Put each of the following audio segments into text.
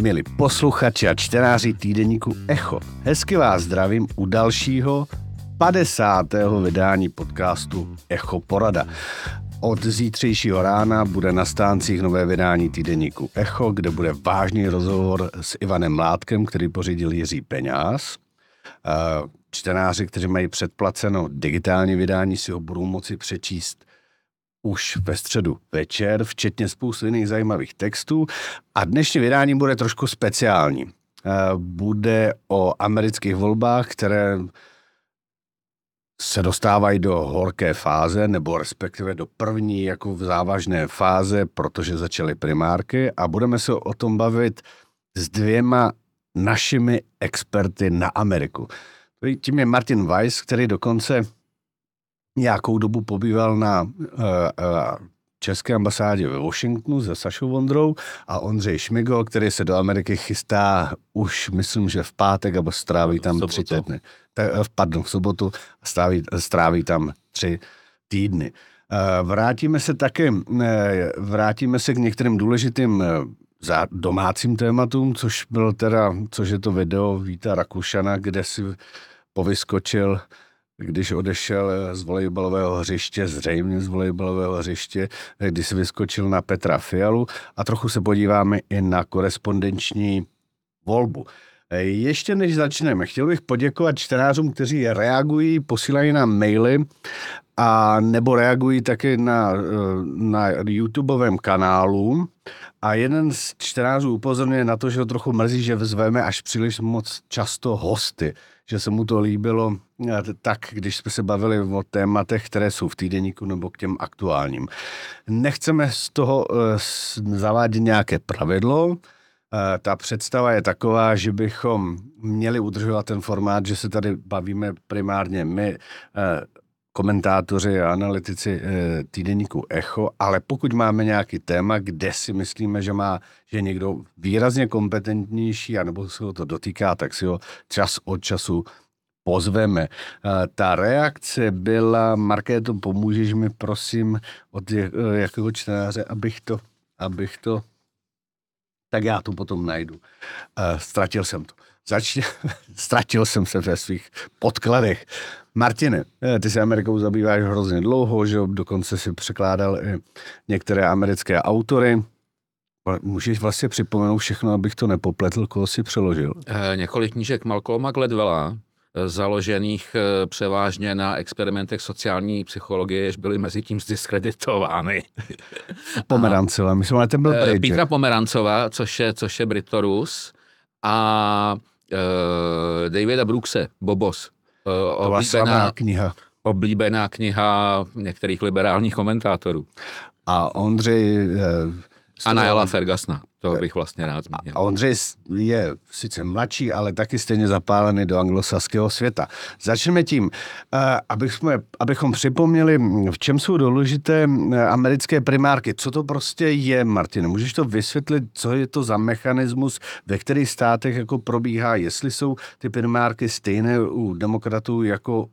Milí posluchači a čtenáři týdeníku Echo, hezky vás zdravím u dalšího 50. vydání podcastu Echo Porada. Od zítřejšího rána bude na stáncích nové vydání týdeníku Echo, kde bude vážný rozhovor s Ivanem Mládkem, který pořídil Jiří Peňáz. Čtenáři, kteří mají předplaceno digitální vydání, si ho budou moci přečíst už ve středu večer, včetně spousty jiných zajímavých textů. A dnešní vydání bude trošku speciální. Bude o amerických volbách, které se dostávají do horké fáze, nebo respektive do první jako v závažné fáze, protože začaly primárky a budeme se o tom bavit s dvěma našimi experty na Ameriku. Tím je Martin Weiss, který dokonce nějakou dobu pobýval na české ambasádě ve Washingtonu se Sašou Vondrou a Ondřej Šmigol, který se do Ameriky chystá už, myslím, že v pátek, nebo stráví tam 3 týdny. V sobotu stráví tam 3 týdny. Vrátíme se k některým důležitým domácím tématům, což je to video Víta Rakušana, kde si povyskočil, když odešel z volejbalového hřiště, zřejmě z volejbalového hřiště, když si vyskočil na Petra Fialu a trochu se podíváme i na korespondenční volbu. Ještě než začneme, chtěl bych poděkovat čtenářům, kteří reagují, posílají nám maily a nebo reagují taky na YouTubeovém kanálu. A jeden z čtenářů upozorňuje na to, že ho trochu mrzí, že zveme až příliš moc často hosty, že se mu to líbilo tak, když jsme se bavili o tématech, které jsou v týdeníku nebo k těm aktuálním. Nechceme z toho zavádět nějaké pravidlo. Ta představa je taková, že bychom měli udržovat ten formát, že se tady bavíme primárně my, komentátoři a analytici týdeníku Echo, ale pokud máme nějaký téma, kde si myslíme, že je někdo výrazně kompetentnější, anebo se ho to dotýká, tak si ho čas od času pozveme. Ta reakce byla, Markéto, pomůžeš mi prosím od jakého čtenáře, abych to tak já to potom najdu. Ztratil jsem to. Ztratil jsem se ve svých podkladech. Martine, ty se Amerikou zabýváš hrozně dlouho, že dokonce si překládal i některé americké autory. Můžeš vlastně připomenout všechno, abych to nepopletl, koho si přeložil? Několik knížek Malcolma Gladwella, založených převážně na experimentech sociální psychologie, jež byly mezi tím zdiskreditovány. Pomerancová, myslím, ale ten byl pryč. Petra Pomerancová, což je Britorus, a Davida Brookse, Bobos. Oblíbená kniha některých liberálních komentátorů. A Ondřej... A Nialla Fergusona, to bych vlastně rád zmínil. A Ondřej je sice mladší, ale taky stejně zapálený do anglosaského světa. Začneme tím, abychom připomněli, v čem jsou důležité americké primárky. Co to prostě je, Martine? Můžeš to vysvětlit, co je to za mechanismus, ve kterých státech jako probíhá, jestli jsou ty primárky stejné u demokratů jako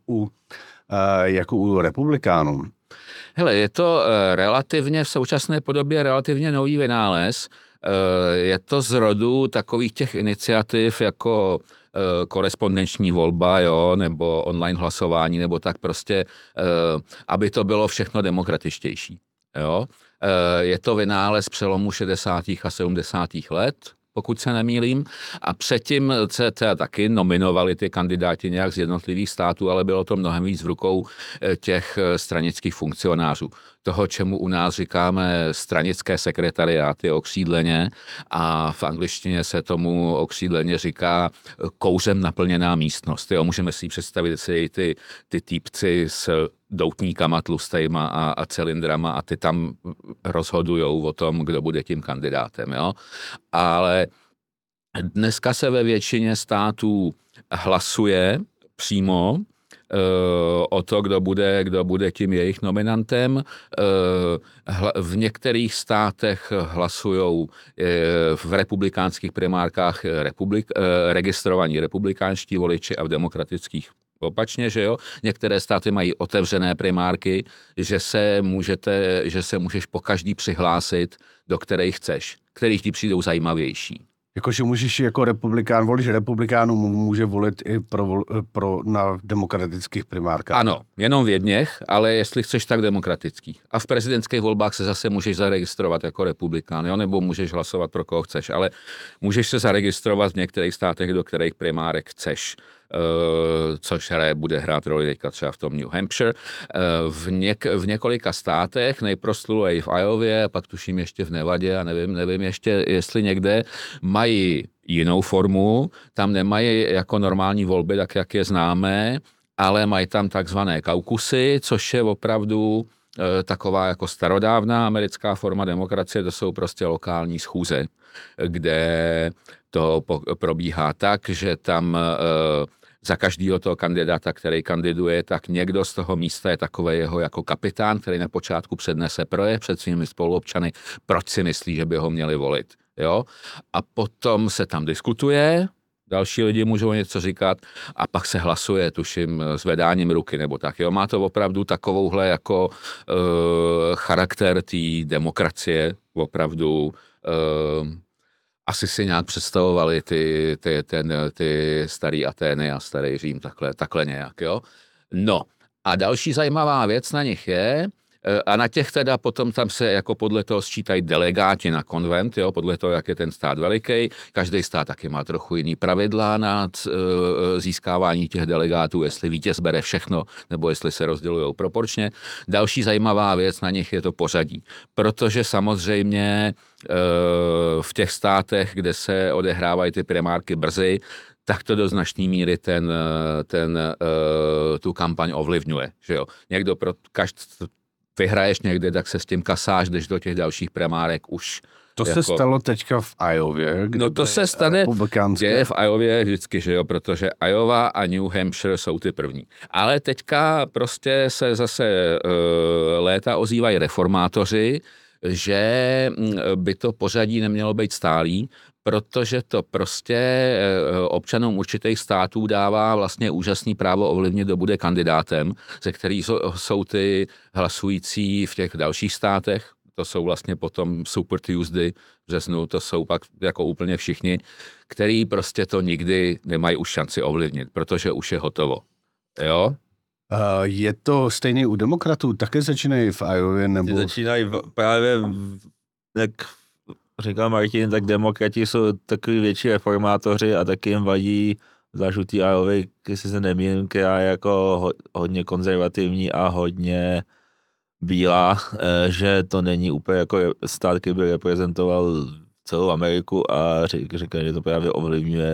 u republikánů? Hele, je to relativně v současné podobě relativně nový vynález. Je to z rodu takových těch iniciativ jako korespondenční volba, jo, nebo online hlasování, nebo tak prostě, aby to bylo všechno demokratičtější. Jo. Je to vynález přelomu 60. a 70. let, pokud se nemýlím, a předtím se taky nominovali ty kandidáti nějak z jednotlivých států, ale bylo to mnohem víc v rukou těch stranických funkcionářů. Toho, čemu u nás říkáme stranické sekretariáty okřídleně, a v angličtině se tomu okřídleně říká kouřem naplněná místnost. Jo, můžeme si představit ty týpci s doutníkama tlustejma a cylindrama a ty tam rozhodujou o tom, kdo bude tím kandidátem. Jo? Ale dneska se ve většině států hlasuje přímo o to, kdo bude tím jejich nominantem. V některých státech hlasujou v republikánských primárkách registrovaní republikánští voliči a v demokratických opačně, že jo. Některé státy mají otevřené primárky, že se můžeš po každý přihlásit, do kterých chceš, kterých ti přijdou zajímavější. Jakože můžeš jako republikán, volič republikánů může volit i na demokratických primárkách. Ano, jenom v jedněch, ale jestli chceš, tak demokratických. A v prezidentských volbách se zase můžeš zaregistrovat jako republikán, jo? Nebo můžeš hlasovat pro koho chceš, ale můžeš se zaregistrovat v některých státech, do kterých primárek chceš. Což bude hrát roli teďka třeba v tom New Hampshire. V několika státech, nejproslulej v Iově, pak tuším ještě v Nevadě a nevím ještě, jestli někde mají jinou formu, tam nemají jako normální volby, tak jak je známe, ale mají tam takzvané kaukusy, což je opravdu taková jako starodávná americká forma demokracie, to jsou prostě lokální schůze, kde to probíhá tak, že tam za každého toho kandidáta, který kandiduje, tak někdo z toho místa je takový jeho jako kapitán, který na počátku přednese projev před svými spoluobčany, proč si myslí, že by ho měli volit. Jo? A potom se tam diskutuje, další lidi můžou něco říkat a pak se hlasuje, tuším, zvedáním ruky nebo tak. Jo? Má to opravdu takovouhle jako charakter té demokracie, opravdu asi si nějak představovali ty starý Atény a starý Řím, takhle nějak, jo. No a další zajímavá věc na nich je, a na těch teda potom tam se jako podle toho sčítají delegáti na konvent, jo, podle toho, jak je ten stát veliký. Každý stát taky má trochu jiný pravidla na získávání těch delegátů, jestli vítěz bere všechno, nebo jestli se rozdělují proporčně. Další zajímavá věc na nich je to pořadí, protože samozřejmě v těch státech, kde se odehrávají ty primárky brzy, tak to do značné míry tu kampaň ovlivňuje. Že jo? Někdo vyhraješ někde, tak se s tím kasáš, jdeš do těch dalších primárek už. To se stalo teďka v Iově. No to se stane, děje v Iově vždycky, že jo, protože Iowa a New Hampshire jsou ty první. Ale teďka prostě se zase léta ozývají reformátoři, že by to pořadí nemělo být stálý, protože to prostě občanům určitých států dává vlastně úžasný právo ovlivnit, kdo bude kandidátem, ze kterých jsou ty hlasující v těch dalších státech. To jsou vlastně potom Super Tuesday v březnu, to jsou pak jako úplně všichni, který prostě to nikdy nemají už šanci ovlivnit, protože už je hotovo. Jo? Je to stejně u demokratů? Také začínají v Iově? Nebo... Začínají právě, jak říkal Martin, tak demokrati jsou takový větší reformátoři a taky jim vadí zažutý Iovy, jestli se nemýlím, která je jako hodně konzervativní a hodně bílá, že to není úplně jako stát, který by reprezentoval celou Ameriku a říká, že to právě ovlivňuje,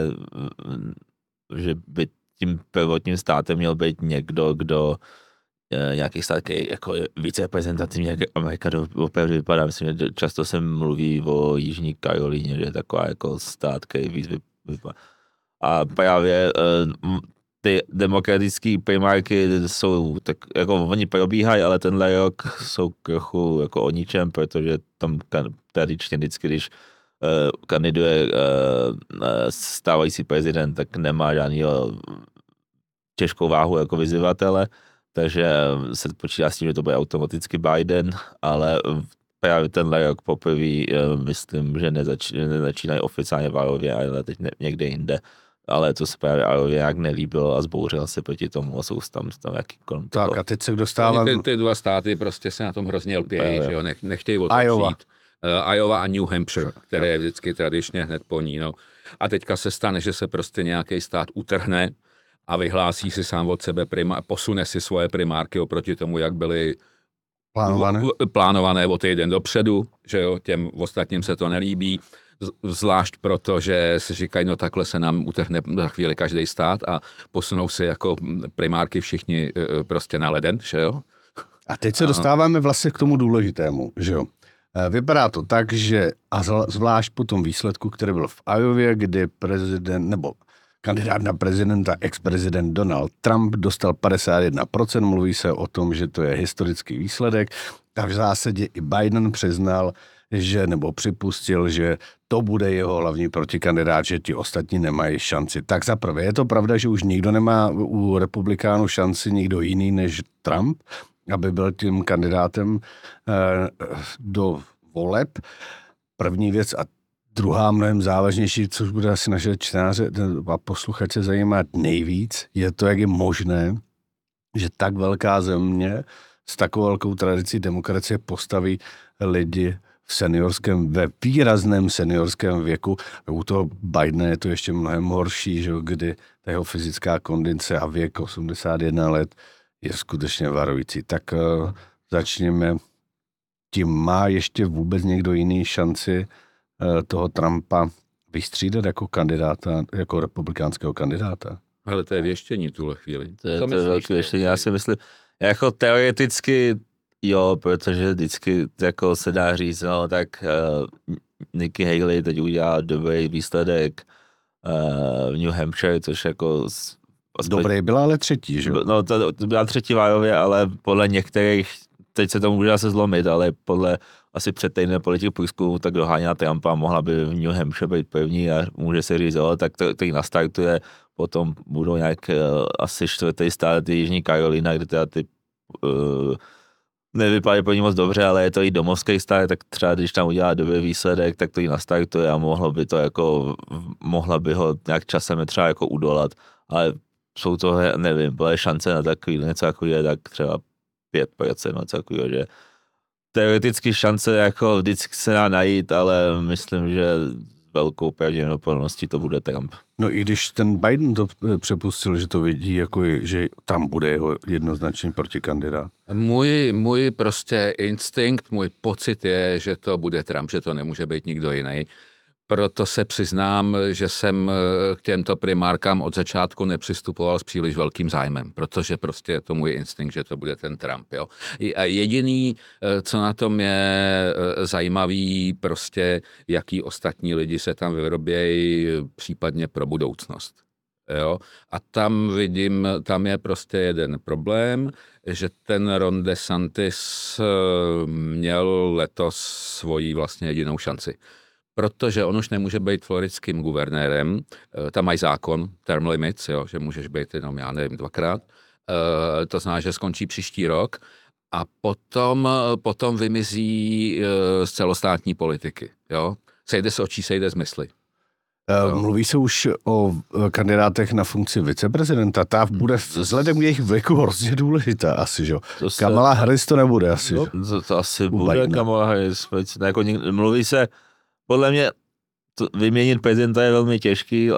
že by tím prvotním státem měl být někdo, kdo nějaký stát, který jako více reprezentativní, jak Amerika opravdu vypadá. Myslím, že často se mluví o Jižní Karolíně, že je taková jako stát, který víc vypadá. A právě ty demokratické primárky jsou tak, jako oni probíhají, ale tenhle rok jsou trochu jako o ničem, protože tam tradičně vždycky, když kandiduje stávající prezident, tak nemá žádný těžkou váhu jako vyzývatele, takže se počítá s tím, že to bude automaticky Biden, ale právě tenhle rok poprvé myslím, že nezačínají oficiálně v Iově, ale teď někde jinde. Ale to se právě Iově jak nelíbilo a zbouřil se proti tomu a jsou tam jaký kolem toho. Tak a teď se dostává... Ty dva státy prostě se na tom hrozně lpějí, že jo, nechtějí otočit. Iowa a New Hampshire, které je vždycky tradičně hned po ní. No. A teďka se stane, že se prostě nějaký stát utrhne a vyhlásí si sám od sebe posune si svoje primárky oproti tomu, jak byly plánované o týden dopředu, že jo, těm ostatním se to nelíbí, zvlášť proto, že si říkají, no takhle se nám utrhne za chvíli každý stát a posunou si jako primárky všichni prostě na leden, že jo. A teď se dostáváme vlastně k tomu důležitému, že jo. Vypadá to tak, že a zvlášť po tom výsledku, který byl v Iově, kdy prezident, nebo kandidát na prezidenta, ex-prezident Donald Trump dostal 51%, mluví se o tom, že to je historický výsledek, a v zásadě i Biden přiznal, že nebo připustil, že to bude jeho hlavní protikandidát, že ti ostatní nemají šanci. Tak zaprvé je to pravda, že už nikdo nemá u republikánů šanci, nikdo jiný než Trump, aby byl tím kandidátem do voleb. První věc a druhá mnohem závažnější, což bude asi naše čtenáře a posluchače zajímat nejvíc, je to, jak je možné, že tak velká země s takovou velkou tradicí demokracie postaví lidi ve výrazném seniorském věku. U toho Bidena je to ještě mnohem horší, že kdy ta jeho fyzická kondice a věk 81 let je skutečně varující. Tak začněme tím. Má ještě vůbec někdo jiný šanci toho Trumpa vystřídat jako kandidáta, jako republikánského kandidáta? Ale to je věštění tuhle chvíli. To je velké věštění. Já si myslím, jako teoreticky jo, protože vždycky jako se dá říct, no tak Nikki Haley teď udělá dobrý výsledek v New Hampshire, což jako... Dobrý byla ale třetí, že? No to byla třetí várově, ale podle některých, teď se to může zase zlomit, ale podle asi před týdnem politik průzkumu, tak doháněla Trumpa, mohla by v New Hampshire být první a může se říct, jo, tak to ji nastartuje, potom budou nějak asi čtvrtý stát Jižní Karolina, kde teda ty nevypadá pro ní moc dobře, ale je to i domovský stát, tak třeba když tam udělá dobrý výsledek, tak to ji nastartuje a mohla by ho nějak časem třeba jako udolat, ale jsou to, nevím, byla šance na takový něco takového, tak třeba 5%, něco takového, že teoreticky šance jako vždycky se dá najít, ale myslím, že velkou pravděpodobností to bude Trump. No i když ten Biden to přepustil, že to vidí, jako že tam bude jeho jednoznačný protikandidát. Můj prostě instinkt, můj pocit je, že to bude Trump, že to nemůže být nikdo jiný. Proto se přiznám, že jsem k těmto primárkám od začátku nepřistupoval s příliš velkým zájmem, protože prostě je to můj instinkt, že to bude ten Trump. Jo. A jediný, co na tom je zajímavý, prostě jaký ostatní lidi se tam vyrobějí, případně pro budoucnost. Jo. A tam vidím, tam je prostě jeden problém, že ten Ron DeSantis měl letos svoji vlastně jedinou šanci. Protože on už nemůže být floridským guvernérem, tam mají zákon, term limits, jo, že můžeš být jenom, já nevím, 2krát, to znamená, že skončí příští rok a potom vymizí z celostátní politiky, jo. Sejde z očí, sejde z mysli. Mluví se už o kandidátech na funkci viceprezidenta, ta bude vzhledem k jejich věku hrozně důležitá asi, že jo. Kamala Harris to nebude asi, no, to asi bude Kamala Harris, jako mluví se. Podle mě vyměnit prezidenta je velmi těžký,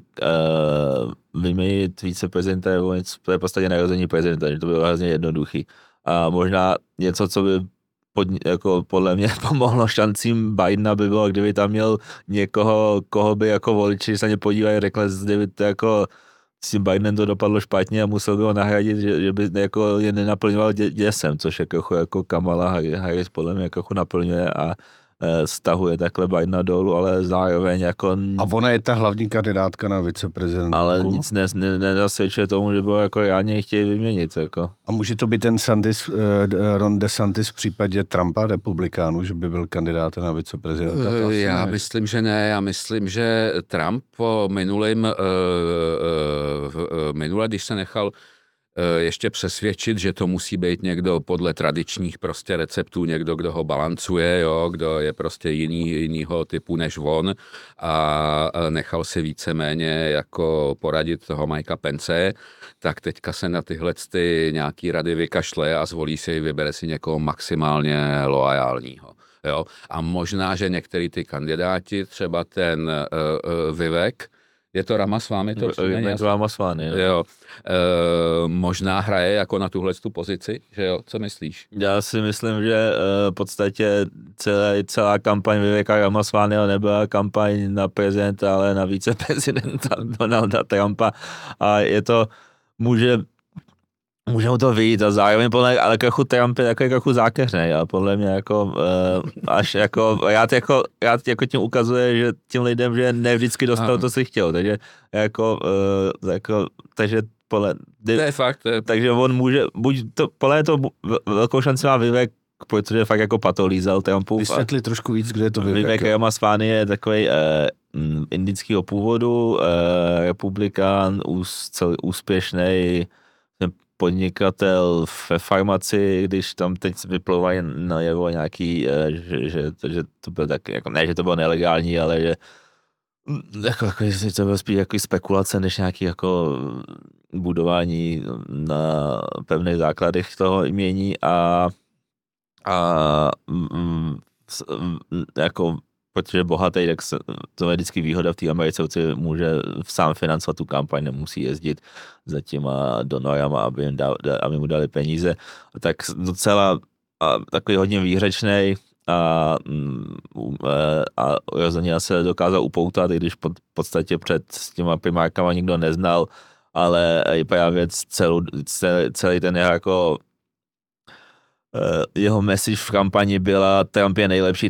vyměnit viceprezidenta je v podstatě narození prezidenta, že to bylo hrozně jednoduchý. A možná něco, co by jako podle mě pomohlo šancím Bidena, by bylo, kdyby tam měl někoho, koho by jako voliči se na ně podívají, řekli, kdyby to jako s tím Bidenem to dopadlo špatně a musel by ho nahradit, že by jako je nenaplňoval děsem, což jako Kamala Harris podle mě jako naplňuje a stahuje takhle Bidena dolů, ale zároveň jako... A ona je ta hlavní kandidátka na viceprezidentku. Ale nic nedasvědčuje tomu, že bylo jako reálně chtějí vyměnit. Jako. A může to být ten Ron DeSantis v případě Trumpa, republikánu, že by byl kandidát na viceprezidenta? Já myslím, že ne. Já myslím, že Trump po minule, když se nechal ještě přesvědčit, že to musí být někdo podle tradičních prostě receptů, někdo, kdo ho balancuje, jo, kdo je prostě jinýho typu než on a nechal si víceméně jako poradit toho Mikea Pence, tak teďka se na tyhle nějaký rady vykašle a zvolí si, vybere si někoho maximálně loajálního. Jo. A možná, že některý ty kandidáti, třeba ten Vivek, je to Ramaswamy? Je to Ramaswamy, jo. Možná hraje jako na tuhle pozici, že jo? Co myslíš? Já si myslím, že v podstatě celá kampaň Viveka Ramaswamyho nebyla kampaň na prezidenta, ale na viceprezidenta Donalda Trumpa a je to, může mu to vyjít a zároveň ale trochu Trump je takový trochu zákeřnej a podle mě jako až jako rád jako tím ukazuje, že tím lidem, že ne vždycky dostal to, co chtěl, takže takže to je fakt. Takže on může, podle to velkou šanci má Vivek, protože fakt jako patolízal Trumpův. Vysvětli trošku víc, kde je to Vivek. Vivek Ramaswamy je takový indického původu, republikán, úspěšný, podnikatel ve farmaci, když tam teď vyplouvají najevo nějaký, že to bylo tak, jako, ne, že to bylo nelegální, ale že jako to bylo spíš jako spekulace, než nějaký jako budování na pevných základech toho jmění a jako protože bohatý, tak to je vždycky výhoda v té Americe, že může sám financovat tu kampaň, nemusí jezdit za těma donorama, aby mu dali peníze. Tak docela takový hodně výřečnej a rozhodně se dokázal upoutat, i když v podstatě před těma primárkama nikdo neznal, ale právě celý ten jako jeho message v kampani byla Trump je nejlepší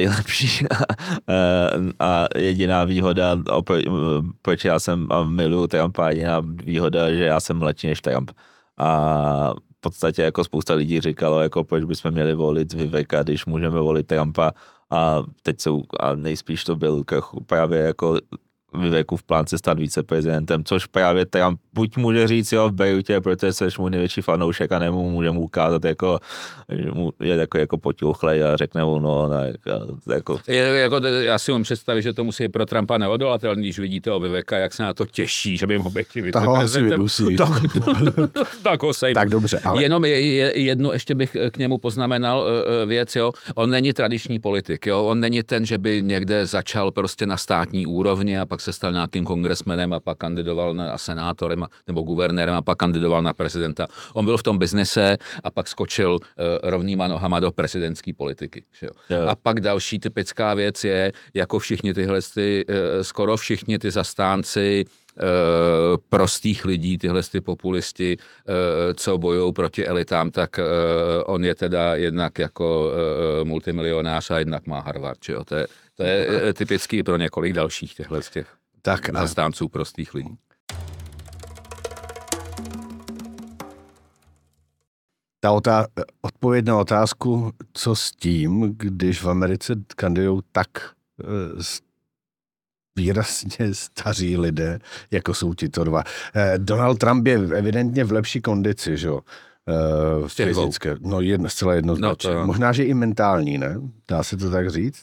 a jediná výhoda, proč já miluju Trumpa, jediná výhoda, že já jsem mladší než Trump. A v podstatě jako spousta lidí říkalo, jako proč bychom měli volit Viveka, když můžeme volit Trumpa a nejspíš to byl právě jako Vivekův plán se stát viceprezidentem, což právě Trump buď může říct, jo, beru tě, protože jsi můj největší fanoušek a nebo může mu ukázat, jako, že mu je jako potěuchlej a řekne mu, já si můžu představit, že to musí pro Trumpa neodolatelný, když vidíte o Viveka, jak se na to těší, že by mohl být viceprezidentem. Tak dobře. Ale... Jenom jednu ještě bych k němu poznamenal věc, jo. On není tradiční politik, jo. On není ten, že by někde začal prostě na státní úrovni a pak se stal nějakým kongresmenem a pak kandidoval na senátorem nebo guvernérem a pak kandidoval na prezidenta. On byl v tom biznise a pak skočil rovnýma nohama do prezidentské politiky. Jo. A pak další typická věc je, jako skoro všichni ty zastánci prostých lidí, tyhle populisti, co bojují proti elitám, tak on je teda jednak jako multimilionář a jednak má Harvard. Jo. To je typický pro několik dalších těch zastánců prostých lidí. Odpověď na otázku, co s tím, když v Americe kandidují tak výrazně staří lidé, jako jsou tito dva. Donald Trump je evidentně v lepší kondici, že jo? Fyzické. No zcela jednoznačně. No možná, že i mentální, ne? Dá se to tak říct?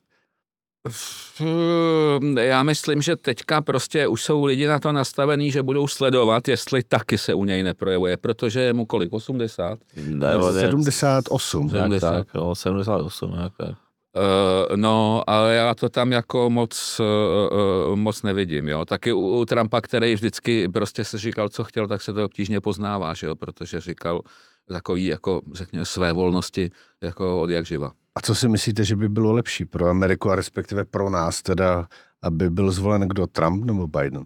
Já myslím, že teďka prostě už jsou lidi na to nastavení, že budou sledovat, jestli taky se u něj neprojevuje, protože je mu kolik? 80? Ne, 78. 78. Tak. No, ale já to tam jako moc nevidím, jo. Taky u Trumpa, který vždycky prostě se říkal, co chtěl, tak se to obtížně poznává, že jo, protože říkal takový, jako řekněme, své volnosti, jako od jak živa. A co si myslíte, že by bylo lepší pro Ameriku a respektive pro nás teda, aby byl zvolen kdo, Trump nebo Biden?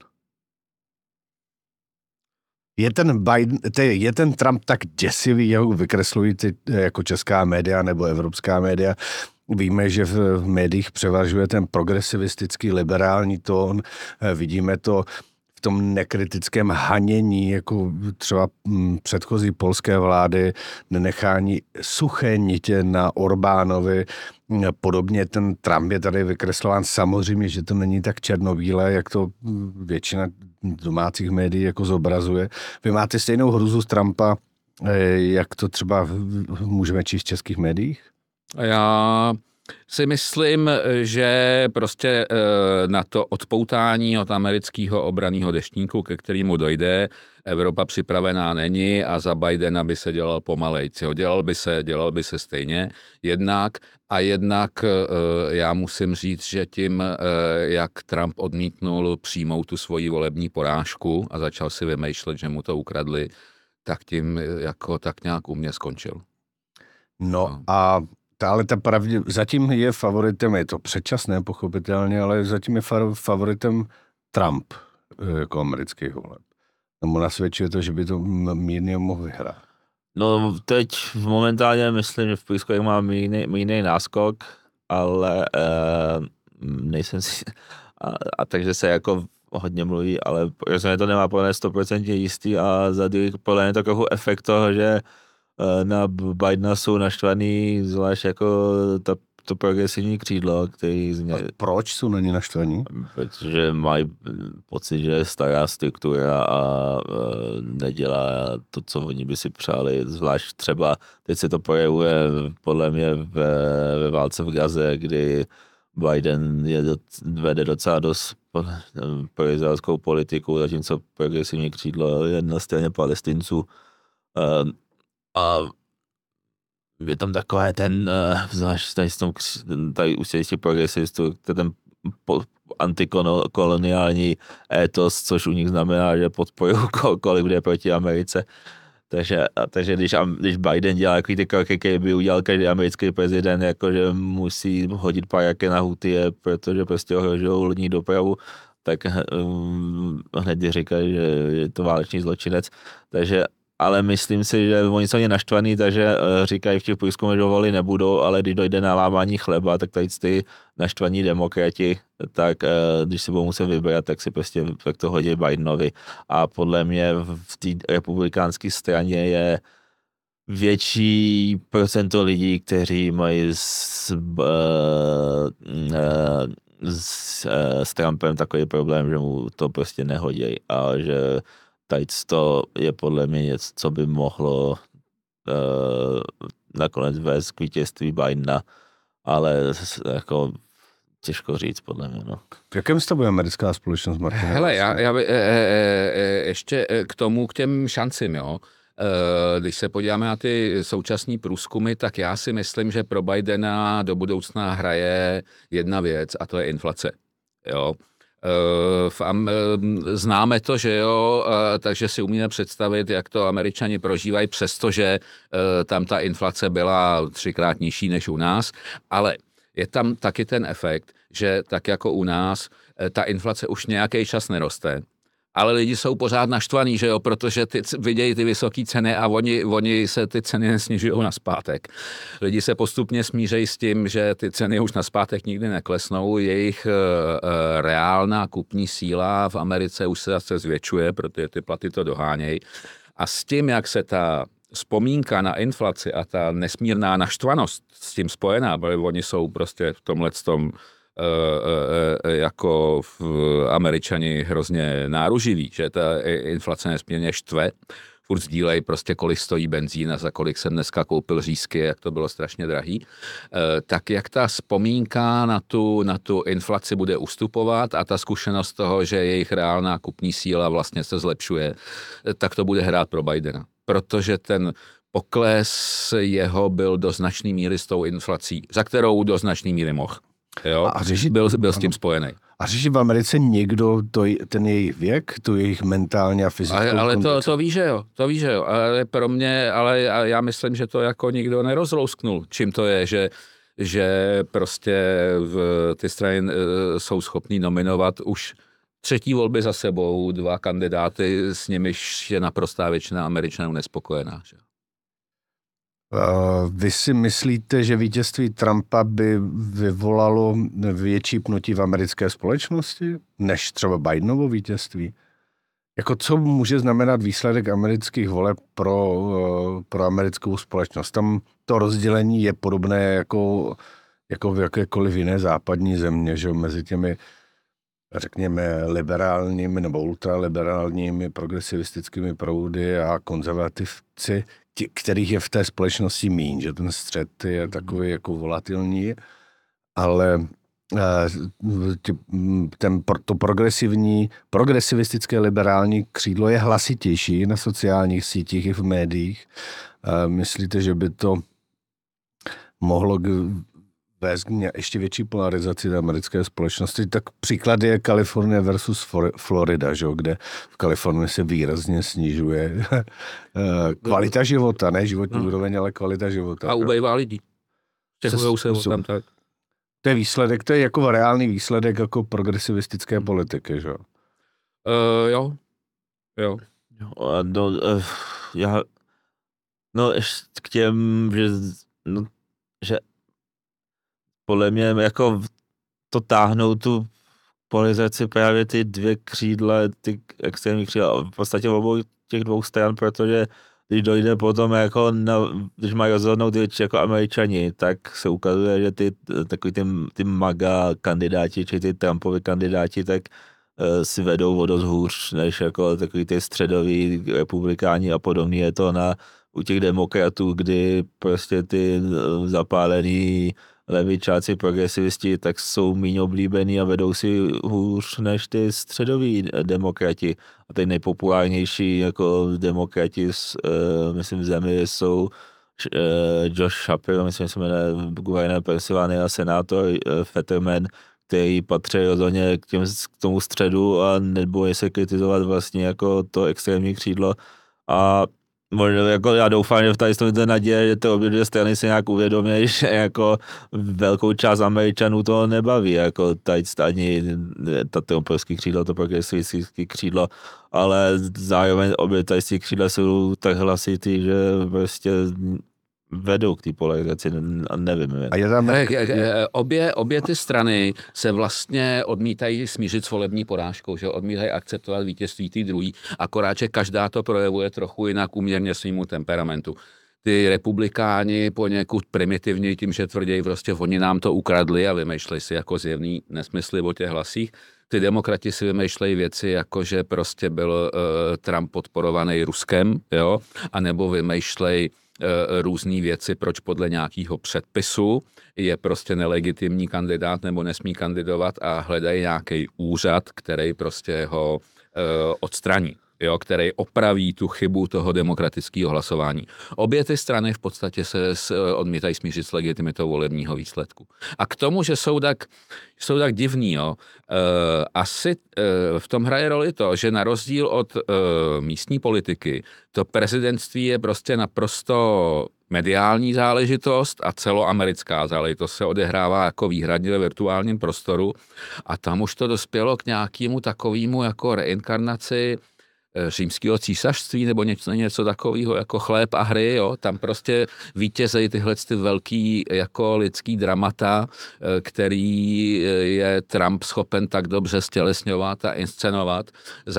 Je ten Trump tak děsivý, jak vykreslují ty jako česká média nebo evropská média? Víme, že v médiích převažuje ten progresivistický liberální tón. Vidíme to v tom nekritickém hanění, jako třeba předchozí polské vlády, nenechání suché nitě na Orbánovi. Podobně ten Trump je tady vykreslován. Samozřejmě, že to není tak černobílé, jak to většina domácích médií jako zobrazuje. Vy máte stejnou hruzu z Trumpa, jak to třeba můžeme číst v českých médiích? Já si myslím, že prostě na to odpoutání od amerického obranného deštníku, ke kterému dojde, Evropa připravená není a za Bidena by se dělal pomalejc. Dělal by se stejně jednak já musím říct, že tím, jak Trump odmítnul přijmout tu svoji volební porážku a začal si vymýšlet, že mu to ukradli, tak tím jako tak nějak u mě skončil. No a ale zatím je favoritem, je to předčasné pochopitelně, ale zatím je favoritem Trump jako americký voleb. Nebo nasvědčuje to, že by to mírně mohl vyhrát. No teď momentálně myslím, že v průzkumech má mírný náskok, ale nejsem si... A takže se jako hodně mluví, ale protože to nemá podle 100% jistý a za druhý podle mě to trochu efekt toho, že na Bidena jsou naštvaný, zvlášť jako ta to progresivní křídlo, který proč jsou na ně naštvaní? Protože mají pocit, že je stará struktura a nedělá to, co oni by si přáli, zvlášť třeba, teď se to projevuje podle mě ve válce v Gaze, kdy Biden vede docela dost proizraelskou politiku, zatímco progresivní křídlo je na straně Palestinců. A je tam takové zvlášť tady u těch progresivistů, ten antikoloniální étos, což u nich znamená, že podporují kohokoliv, kde je proti Americe. Takže když Biden dělá takový ty kroky, který by udělal každý americký prezident, jakože musí hodit pajaké na Houthie, protože prostě ohrožují lodní dopravu, tak hned říkají, že je to válečný zločinec. Takže ale myslím si, že oni jsou naštvaný, takže říkají v těch průzkumech, že volí nebudou, ale když dojde na lámání chleba, tak tady ty naštvaní demokrati, tak když si budou muset vybrat, tak si prostě tak to hodí Bidenovi. A podle mě v té republikánské straně je větší procento lidí, kteří mají s Trumpem takový problém, že mu to prostě nehodí a že tady to je podle mě něco, co by mohlo nakonec vést k vítězství Bidena, ale jako těžko říct podle mě. No. V jakém stavu je americká společnost, Martin? Hele, já ještě k těm šancím, jo. Když se podíváme na ty současné průzkumy, tak já si myslím, že pro Bidena do budoucna hraje jedna věc a to je inflace. Jo. Známe to, že jo, takže si umíme představit, jak to Američani prožívají, přestože tam ta inflace byla 3x nižší než u nás, ale je tam taky ten efekt, že tak jako u nás, ta inflace už nějaký čas neroste, ale lidi jsou pořád naštvaný, že jo, protože vidějí ty vysoké ceny a oni se ty ceny nesnižují nazpátek. Lidi se postupně smířejí s tím, že ty ceny už nazpátek nikdy neklesnou, jejich reálná kupní síla v Americe už se zase zvětšuje, protože ty platy to dohánějí. A s tím, jak se ta vzpomínka na inflaci a ta nesmírná naštvanost s tím spojená, protože oni jsou prostě v tomhletom jako Američani hrozně náruživí, že ta inflace nesmírně štve, furt sdílej prostě, kolik stojí benzín a za kolik jsem dneska koupil řízky, jak to bylo strašně drahý, tak jak ta vzpomínka na tu inflaci bude ustupovat a ta zkušenost toho, že jejich reálná kupní síla vlastně se zlepšuje, tak to bude hrát pro Bidena. Protože ten pokles jeho byl do značné míry s tou inflací, za kterou do značné míry mohl. Jo? A byl s tím spojený. A řeší v Americe někdo ten jejich věk, tu jejich mentálně a fyzickou ale to ví, že jo. Ale pro mě, ale já myslím, že to jako nikdo nerozlousknul, čím to je, že prostě ty strany jsou schopní nominovat už třetí volby za sebou, 2 kandidáty, s nimiž je naprostá většina Američanů nespokojená. Že? Vy si myslíte, že vítězství Trumpa by vyvolalo větší pnutí v americké společnosti, než třeba Bidenovo vítězství? Jako co může znamenat výsledek amerických voleb pro americkou společnost? Tam to rozdělení je podobné jako v jakékoliv jiné západní země, že mezi těmi, řekněme, liberálními nebo ultraliberálními progresivistickými proudy a konzervativci, kterých je v té společnosti míň, že ten střet je takový jako volatilní, ale to progresivistické liberální křídlo je hlasitější na sociálních sítích i v médiích. Myslíte, že by to mohlo vést k ještě větší polarizaci té americké společnosti? Tak příklad je Kalifornie versus Florida, že? Kde v Kalifornii se výrazně snižuje kvalita života, ne životní úroveň, ale kvalita života. A ubejvá lidí. Těhujou se tam tak. To je výsledek, to je jako reálný výsledek jako progresivistické politiky, že? Jo. Ještě k těm, že podle mě jako to táhnou tu polarizaci právě ty 2 křídla, ty extrémní křídla, v podstatě v obou těch 2 stran, protože když dojde potom jako, když mají rozhodnout jako Američani, tak se ukazuje, že takový ty MAGA kandidáti, či ty Trumpovi kandidáti, tak si vedou o dost hůř, než jako takový ty středoví republikáni a podobně. Je to u těch demokratů, kdy prostě ty zapálený levičáci, progresivisti, tak jsou méně oblíbení a vedou si hůř než ty středoví demokrati. A ty nejpopulárnější jako demokrati, myslím, v zemi jsou Josh Shapiro, myslím, že se jmenuje guvernér Pennsylvania, senátor Fetterman, který patří rozhodně k tomu středu a nebojí se kritizovat vlastně jako to extrémní křídlo. A možná jako já doufám, že v tady je naděje, že to obě dvě strany si nějak uvědomí, že jako velkou část Američanů to nebaví, jako tady ani ta trumpovský křídlo, to progresivistický křídlo, ale zároveň obě tady křídla jsou tak hlasitý, že prostě vedou k té polarizaci, nevím. A je tam... Obě ty strany se vlastně odmítají smířit s volební porážkou, že odmítají akceptovat vítězství té druhý, akorát, že každá to projevuje trochu jinak úměrně svýmu temperamentu. Ty republikáni poněkud primitivně tím, že tvrdí, prostě oni nám to ukradli a vymýšlejí si jako zjevný nesmysly o těch hlasích. Ty demokrati si vymýšlejí věci, jako že prostě byl Trump podporovaný Ruskem, jo, anebo vymýšlejí různé věci, proč podle nějakého předpisu je prostě nelegitimní kandidát nebo nesmí kandidovat a hledají nějaký úřad, který prostě ho odstraní, jo, který opraví tu chybu toho demokratického hlasování. Obě ty strany v podstatě se odmítají smířit s legitimitou volebního výsledku. A k tomu, že jsou tak divný, jo, asi v tom hraje roli to, že na rozdíl od místní politiky, to prezidentství je prostě naprosto mediální záležitost a celoamerická záležitost se odehrává jako výhradně ve virtuálním prostoru a tam už to dospělo k nějakému takovému jako reinkarnaci římského císařství nebo něco takového jako chléb a hry, jo, tam prostě vítězejí tyhle ty velký jako lidský dramata, který je Trump schopen tak dobře stělesňovat a inscenovat,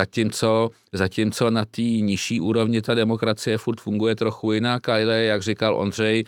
zatímco na té nižší úrovni ta demokracie furt funguje trochu jinak, ale jak říkal Ondřej,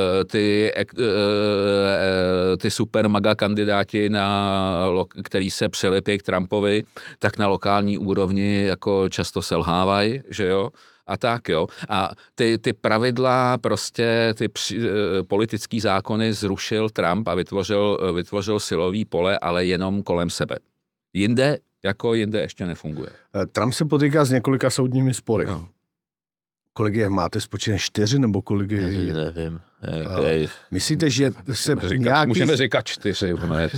ty super maga kandidáti, který se přilepí k Trumpovi, tak na lokální úrovni jako často selhávají, že jo, a tak jo. A ty pravidla, prostě ty politický zákony zrušil Trump a vytvořil silový pole, ale jenom kolem sebe. Jinde ještě nefunguje. Trump se potýká s několika soudními spory. No. Kolik je máte spočítat 4 nebo kolik je? Nevím. Myslíte, že se můžeme říkat 4.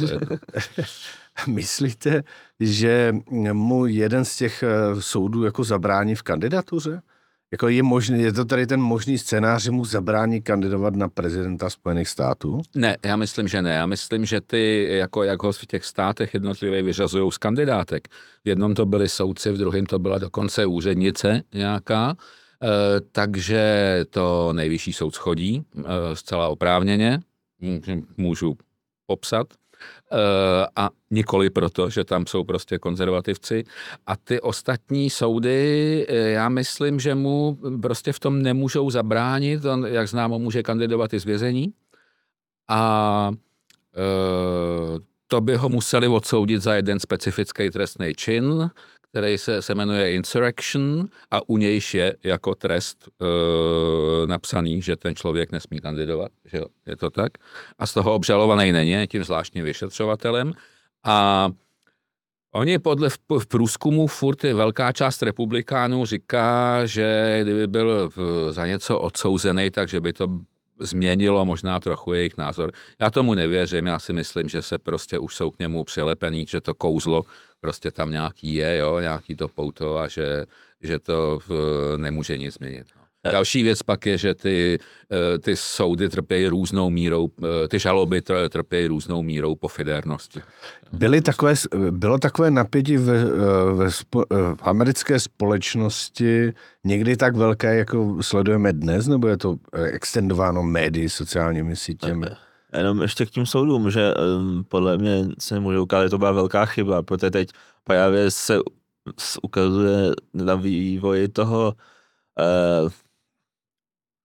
Myslíte, že mu jeden z těch soudů jako zabrání v kandidatuře? Jako je to tady ten možný scénář, že mu zabrání kandidovat na prezidenta Spojených států? Ne, já myslím, že ne. Já myslím, že ty, jako jak ho v těch státech jednotlivě vyřazují z kandidátek. V jednom to byli soudci, v druhém to byla dokonce úřednice nějaká, takže to nejvyšší soud schodí zcela oprávněně, můžu popsat. A nikoli proto, že tam jsou prostě konzervativci. A ty ostatní soudy, já myslím, že mu prostě v tom nemůžou zabránit. On, jak známo, může kandidovat i z vězení. A to by ho museli odsoudit za jeden specifický trestný čin, který se jmenuje insurrection a u nějž je jako trest napsaný, že ten člověk nesmí kandidovat, že jo, je to tak. A z toho obžalovaný není, tím zvláštním vyšetřovatelem. A oni v průzkumu furt je velká část republikánů říká, že kdyby byl za něco odsouzený, takže by to změnilo možná trochu jejich názor. Já tomu nevěřím, já si myslím, že se prostě už jsou k němu přilepený, že to kouzlo prostě tam nějaký je, jo, nějaký to pouto a že to nemůže nic změnit. Další věc pak je, že ty soudy trpějí různou mírou, ty žaloby trpějí různou mírou pofidérnosti. Bylo takové napětí v americké společnosti někdy tak velké, jako sledujeme dnes, nebo je to extendováno médii, sociálními sítěmi? Jenom ještě k tím soudům, že podle mě se může ukázat, že to byla velká chyba, protože teď právě se ukazuje na vývoji toho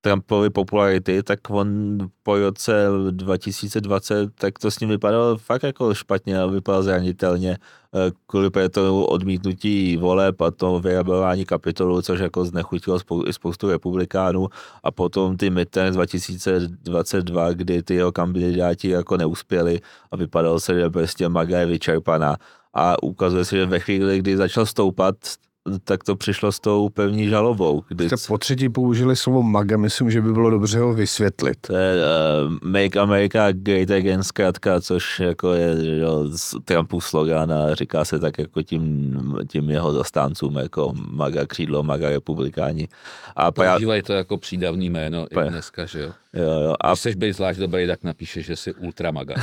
Trumpovy popularity, tak on po roce 2020, tak to s ním vypadalo fakt jako špatně a vypadal zranitelně kvůli tomu odmítnutí voleb a toho vyrabování kapitolu, což jako znechutilo spoustu republikánů a potom ty midterms 2022, kdy ty jeho kandidáti jako neuspěli a vypadalo se, že prostě MAGA je vyčerpaná a ukazuje se, že ve chvíli, kdy začal stoupat, tak to přišlo s tou pevní žalobou. Jste po třetí použili slovo MAGA, myslím, že by bylo dobře ho vysvětlit. To je Make America Great Again zkrátka, což jako je Trumpův slogan a říká se tak jako tím jeho zastáncům, jako MAGA křídlo, MAGA republikáni. A používají to jako přídavný jméno i dneska, že jo? Jo. A když chceš být zvlášť dobrý, tak napíšeš, že jsi ultra MAGA.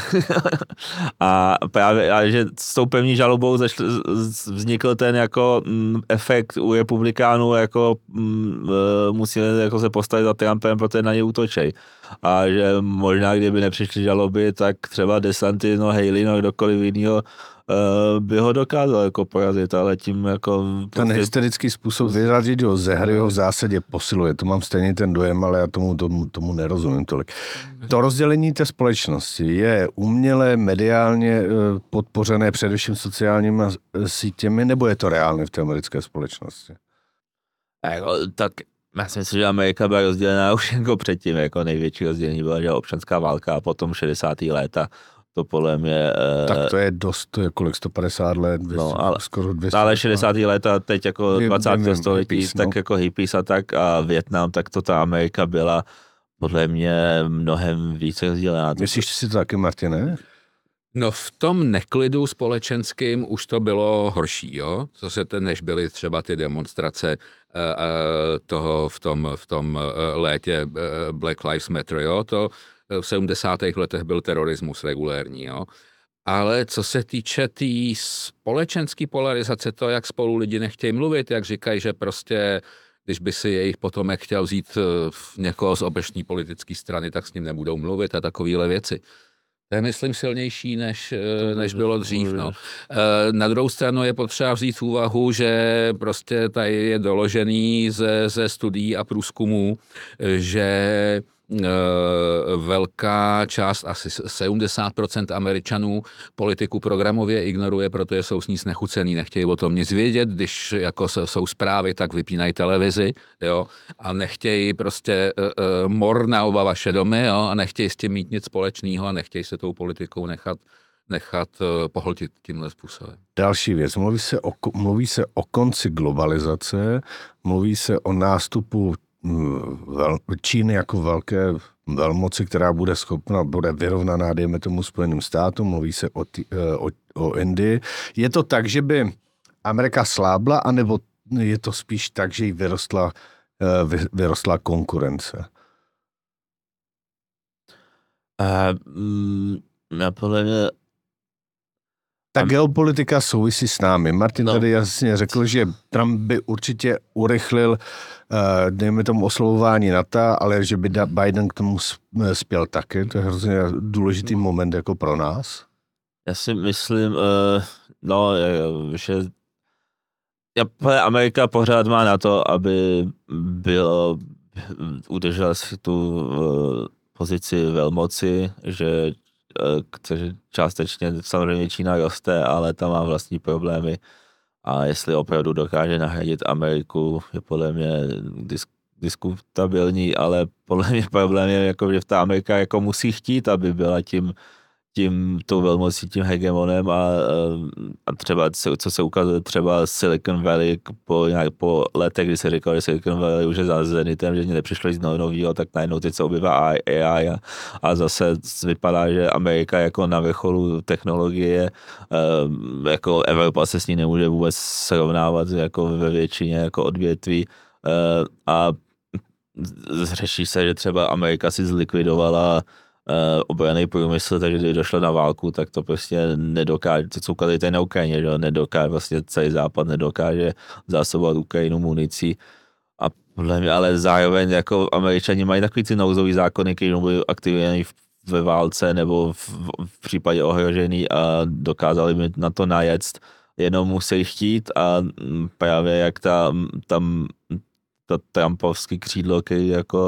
A právě, že s tou pevní žalobou vznikl ten jako efekt u republikánů, jako musíme jako se postavit za Trumpem, protože na ně útočej. A že možná, kdyby nepřišly žaloby, tak třeba DeSantis, Haley, kdokoliv jinýho by ho dokázal jako porazit, ale tím jako... Ten hysterický způsob vyrazit ho ze hry ho v zásadě posiluje. To mám stejně ten dojem, ale já tomu nerozumím tolik. To rozdělení té společnosti je uměle, mediálně podpořené především sociálními sítěmi, nebo je to reálné v té americké společnosti? Tak já si myslím, že Amerika byla rozdělená už jako předtím, jako největší rozdělení byla, že občanská válka a potom 60. léta. To podle mě... Tak to je dost, to je kolik, 150 let, 200, ale, skoro 200 ale 60. léta, teď jako 20. století, hippies, tak jako hippies a tak a Vietnam, tak to ta Amerika byla podle mě mnohem více rozdělená. Myslíš si to taky, Martine? No v tom neklidu společenským už to bylo horší, jo? Než byly třeba ty demonstrace toho v tom létě Black Lives Matter, jo? To v 70. letech byl terorismus regulérní, jo? Ale co se týče té společenské polarizace, to, jak spolu lidi nechtějí mluvit, jak říkají, že prostě když by si jejich potomek chtěl vzít někoho z obecní politické strany, tak s ním nebudou mluvit a takovéhle věci. To je, myslím, silnější, než bylo dřív. No. Na druhou stranu je potřeba vzít v úvahu, že prostě tady je doložený ze studií a průzkumů, že velká část, asi 70% Američanů politiku programově ignoruje, protože jsou s ní znechucený, nechtějí o tom nic vědět, když jako jsou zprávy, tak vypínají televizi, jo, a nechtějí prostě mor na oba vaše domy, jo, a nechtějí s tím mít nic společného a nechtějí se tou politikou nechat pohltit tímhle způsobem. Další věc, mluví se o konci globalizace, mluví se o nástupu Číny jako velké velmoci, která bude vyrovnaná, dejme tomu, Spojeným státům, mluví se o Indii. Je to tak, že by Amerika slábla, anebo je to spíš tak, že jí vyrostla konkurence? Podle mě Ta geopolitika souvisí s námi. Martin tady jasně řekl, že Trump by určitě urychlil, dejme tomu, oslovování NATO, ale že by Biden k tomu spěl taky. To je hrozně důležitý moment jako pro nás. Já si myslím, že Amerika pořád má na to, aby udržela si tu pozici velmoci, že částečně samozřejmě Čína roste, ale tam má vlastní problémy a jestli opravdu dokáže nahradit Ameriku, je podle mě diskutabilní, ale podle mě problém je, jako, že ta Amerika jako musí chtít, aby byla tou velmocí, tím hegemonem a třeba, co se ukazuje třeba Silicon Valley po letech, kdy se říkalo, že Silicon Valley už je za zenitem, že nepřišlo nic nového, tak najednou teď se objevá AI a zase vypadá, že Amerika jako na vrcholu technologie, jako Evropa se s ní nemůže vůbec srovnávat jako ve většině jako odvětví a řeší se, že třeba Amerika si zlikvidovala obranný průmysl, takže když došlo na válku, tak to prostě nedokáže, to co ukazujete na Ukrajině, že nedokáže, vlastně celý západ nedokáže zásobovat Ukrajinu municí a podle mě, ale zároveň jako Američani mají takový ty nouzový zákony, který budou aktivní ve válce nebo v případě ohrožení a dokázali by na to najet, jenom musí chtít a právě jak ta Trumpovský křídlo, který jako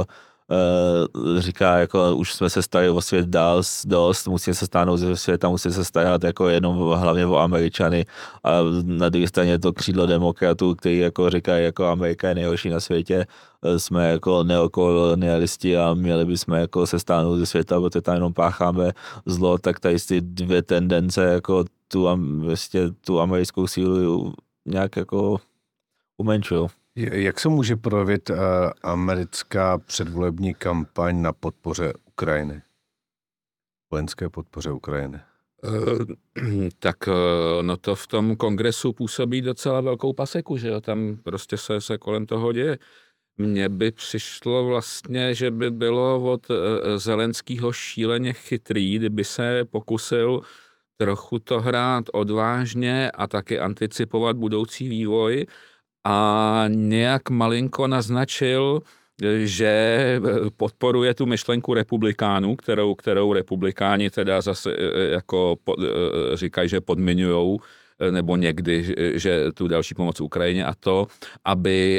říká, jako už jsme se starali o svět dost, musíme se stáhnout ze světa, musíme se starat jako jenom hlavně o Američany a na druhé straně je to křídlo demokratů, který jako říkají, jako Amerika je nejhorší na světě, jsme jako neokolonialisti a měli bychom jako se stáhnout ze světa, protože tam jenom pácháme zlo, tak tady ty dvě tendence jako tu americkou sílu nějak jako umenšují. Jak se může projevit americká předvolební kampaň na podpoře Ukrajiny? Vojenské podpoře Ukrajiny? Tak no to v tom kongresu působí docela velkou paseku, že jo, tam prostě se kolem toho děje. Mně by přišlo vlastně, že by bylo od Zelenskýho šíleně chytrý, kdyby se pokusil trochu to hrát odvážně a taky anticipovat budoucí vývoj a nějak malinko naznačil, že podporuje tu myšlenku republikánů, kterou republikáni teda zase jako říkají, že podmiňujou nebo někdy, že tu další pomoc Ukrajině a to, aby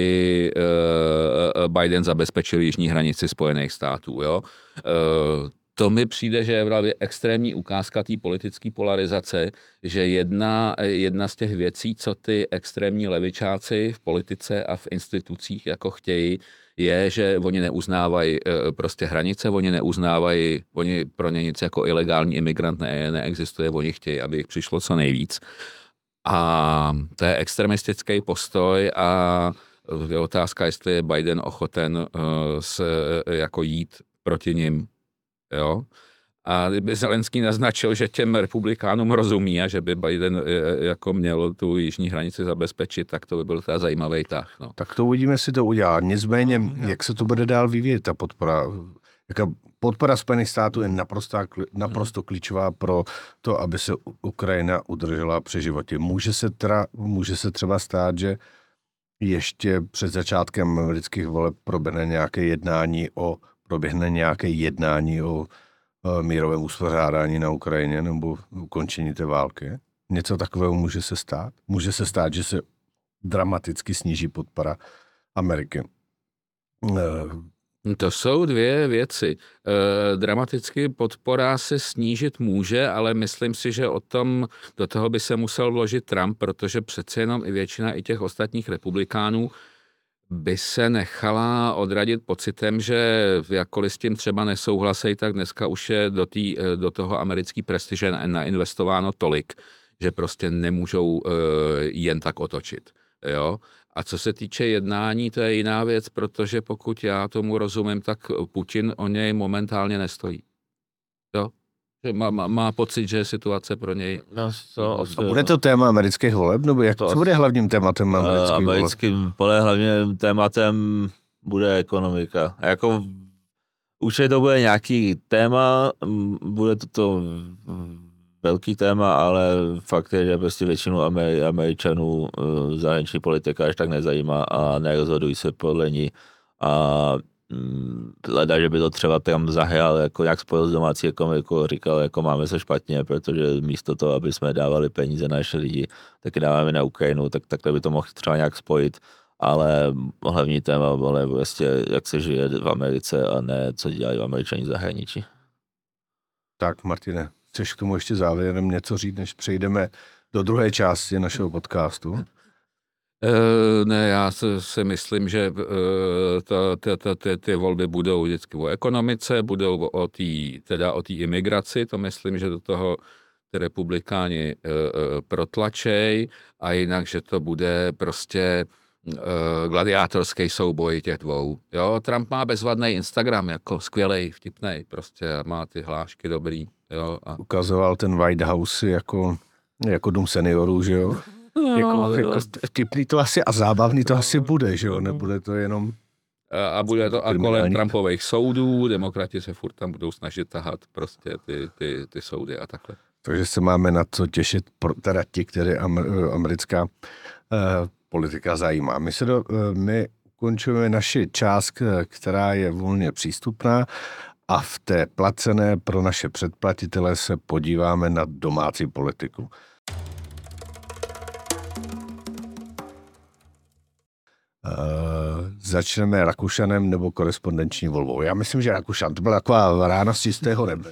Biden zabezpečil jižní hranici Spojených států. Jo? To mi přijde, že je právě extrémní ukázka té politické polarizace, že jedna z těch věcí, co ty extrémní levičáci v politice a v institucích jako chtějí, je, že oni neuznávají prostě hranice, oni pro ně nic jako ilegální imigrant neexistuje, oni chtějí, aby jich přišlo co nejvíc. A to je extremistický postoj a je otázka, jestli je Biden ochoten jako jít proti nim. Jo? A kdyby Zelenský naznačil, že těm republikánům rozumí a že by Biden jako měl tu jižní hranici zabezpečit, tak to by byl teda zajímavý tah. No. Tak to uvidíme, jestli to udělá. Nicméně, jak se to bude dál vyvíjet, ta podpora? Jaká podpora Spojených států je naprosto klíčová pro to, aby se Ukrajina udržela při životě. Může se třeba stát, že ještě před začátkem amerických voleb proběhne nějaké jednání o mírovém uspořádání na Ukrajině nebo ukončení té války. Něco takového může se stát. Může se stát, že se dramaticky sníží podpora Ameriky. To jsou dvě věci. Dramaticky podpora se snížit může, ale myslím si, že do toho by se musel vložit Trump, protože přece jenom i většina i těch ostatních republikánů by se nechala odradit pocitem, že jakkoliv s tím třeba nesouhlasej, tak dneska už je do toho americký prestiže nainvestováno tolik, že prostě nemůžou jen tak otočit. Jo? A co se týče jednání, to je jiná věc, protože pokud já tomu rozumím, tak Putin o něj momentálně nestojí. Jo? Má pocit, že je situace pro něj... Bude to téma amerických voleb? Nebo co bude hlavním tématem amerických voleb? Hlavním tématem bude ekonomika. A jako určitě to bude nějaký téma, bude to velký téma, ale fakt je, že prostě většinu Američanů zahraniční politika až tak nezajímá a nerozhodují se podle ní. A hledá, že by to třeba tam zahrál, jako jak spojil s domácí ekonomikou, říkal, jako máme se špatně, protože místo toho, aby jsme dávali peníze na naše lidi, taky dáváme na Ukrajinu, tak takhle by to mohl třeba nějak spojit, ale hlavní téma bylo vlastně, jak se žije v Americe a ne, co dělají Američani v zahraničí. Tak, Martine, chceš k tomu ještě závěrem něco říct, než přejdeme do druhé části našeho podcastu? Ne, já si myslím, že ty volby budou vždycky o ekonomice, budou o té imigraci, to myslím, že do toho ty republikáni protlačej a jinak, že to bude prostě gladiátorský souboj těch dvou. Jo, Trump má bezvadný Instagram, jako skvělej, vtipnej, prostě má ty hlášky dobrý. Jo, a... Ukazoval ten White House jako dům seniorů, že jo? Jako vtipný to asi a zábavný to asi bude, že jo? Nebude to jenom... A bude to a kolem Trumpových soudů, demokrati se furt tam budou snažit tahat prostě ty soudy a takhle. Takže se máme na co těšit, teda ti, které americká politika zajímá. My ukončujeme naši část, která je volně přístupná a v té placené pro naše předplatitele se podíváme na domácí politiku. začneme Rakušanem nebo korespondenční volbou. Já myslím, že Rakušan, to byla taková rána z čistého nebe.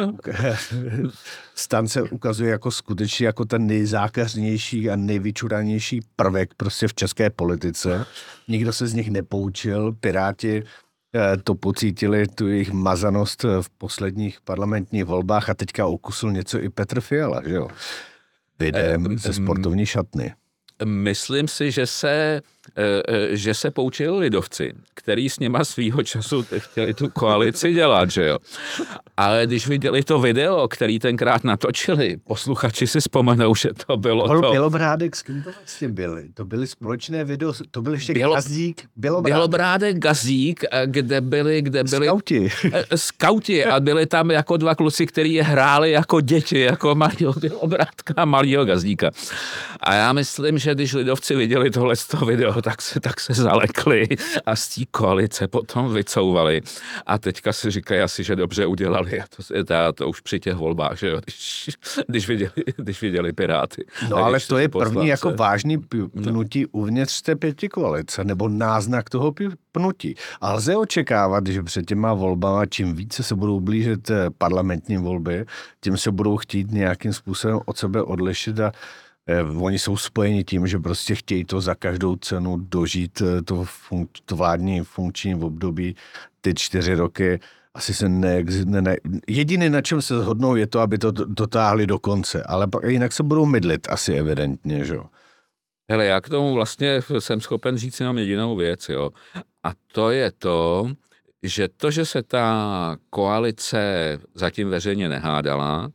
Stan se ukazuje jako skutečně jako ten nejzákeřnější a nejvyčuranější prvek prostě v české politice. Nikdo se z nich nepoučil, Piráti to pocítili, tu jejich mazanost v posledních parlamentních volbách a teďka okusil něco i Petr Fiala, že jo? Videem ze sportovní šatny. Myslím si, že se poučili lidovci, který s nima svýho času chtěli tu koalici dělat, že jo. Ale když viděli to video, který tenkrát natočili, posluchači si vzpomenou, že to bylo to... Bělobrádek, s kým to vlastně byli? To byly společné video, to byl ještě Gazík, Bělobrádek, Gazík, kde byli skauti a byli tam jako dva kluci, kteří je hráli jako děti, jako malýho Bělobrádka a malýho Gazíka. A já myslím, že když lidovci viděli tohleto video, tak se zalekli a z té koalice potom vycouvali. A teďka si říkají asi, že dobře udělali. A to už při těch volbách, že jo, když viděli Piráty. No ale to je první jako vážný pnutí uvnitř té pětikoalice, nebo náznak toho pnutí. A lze očekávat, že před těma volbama, čím více se budou blížit parlamentní volby, tím se budou chtít nějakým způsobem od sebe odlišit a oni jsou spojeni tím, že prostě chtějí to za každou cenu dožít to vládní funkční období, ty 4 roky. Asi se jediné, na čem se shodnou, je to, aby to dotáhli do konce, ale jinak se budou mydlit asi evidentně, že jo. Hele, já k tomu vlastně jsem schopen říct jenom jedinou věc, jo. A to je to, že se ta koalice zatím veřejně nehádala,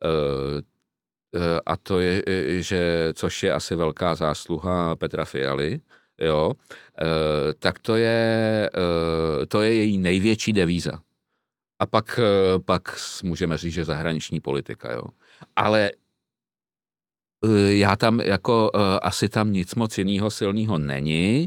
a to je, což je asi velká zásluha Petra Fialy, jo, tak to je její největší devíza. A pak můžeme říct, že zahraniční politika, jo. Ale já tam jako asi tam nic moc jiného silného není.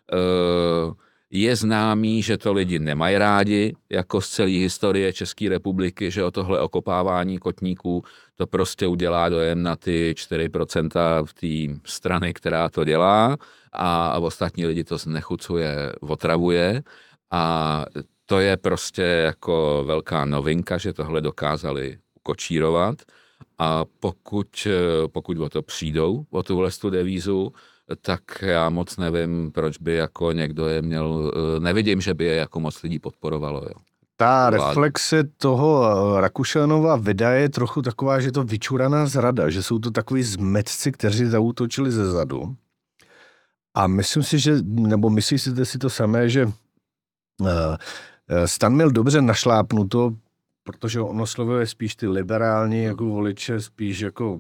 Je známý, že to lidi nemají rádi, jako z celé historie České republiky, že o tohle okopávání kotníků to prostě udělá dojem na ty 4% v té strany, která to dělá a ostatní lidi to znechucuje, otravuje a to je prostě jako velká novinka, že tohle dokázali ukočírovat a pokud o to přijdou, o tuhle devízu, tak já moc nevím, proč by jako někdo je měl, nevidím, že by je jako moc lidí podporovalo. Jo. Ta reflexe toho Rakušanova videa je trochu taková, že to vyčuraná zrada, že jsou to takový zmetci, kteří zaútočili ze zadu. A myslím si, nebo myslíte si to samé, že Stan měl dobře našlápnuto, protože on oslovuje spíš ty liberální jako voliče, spíš jako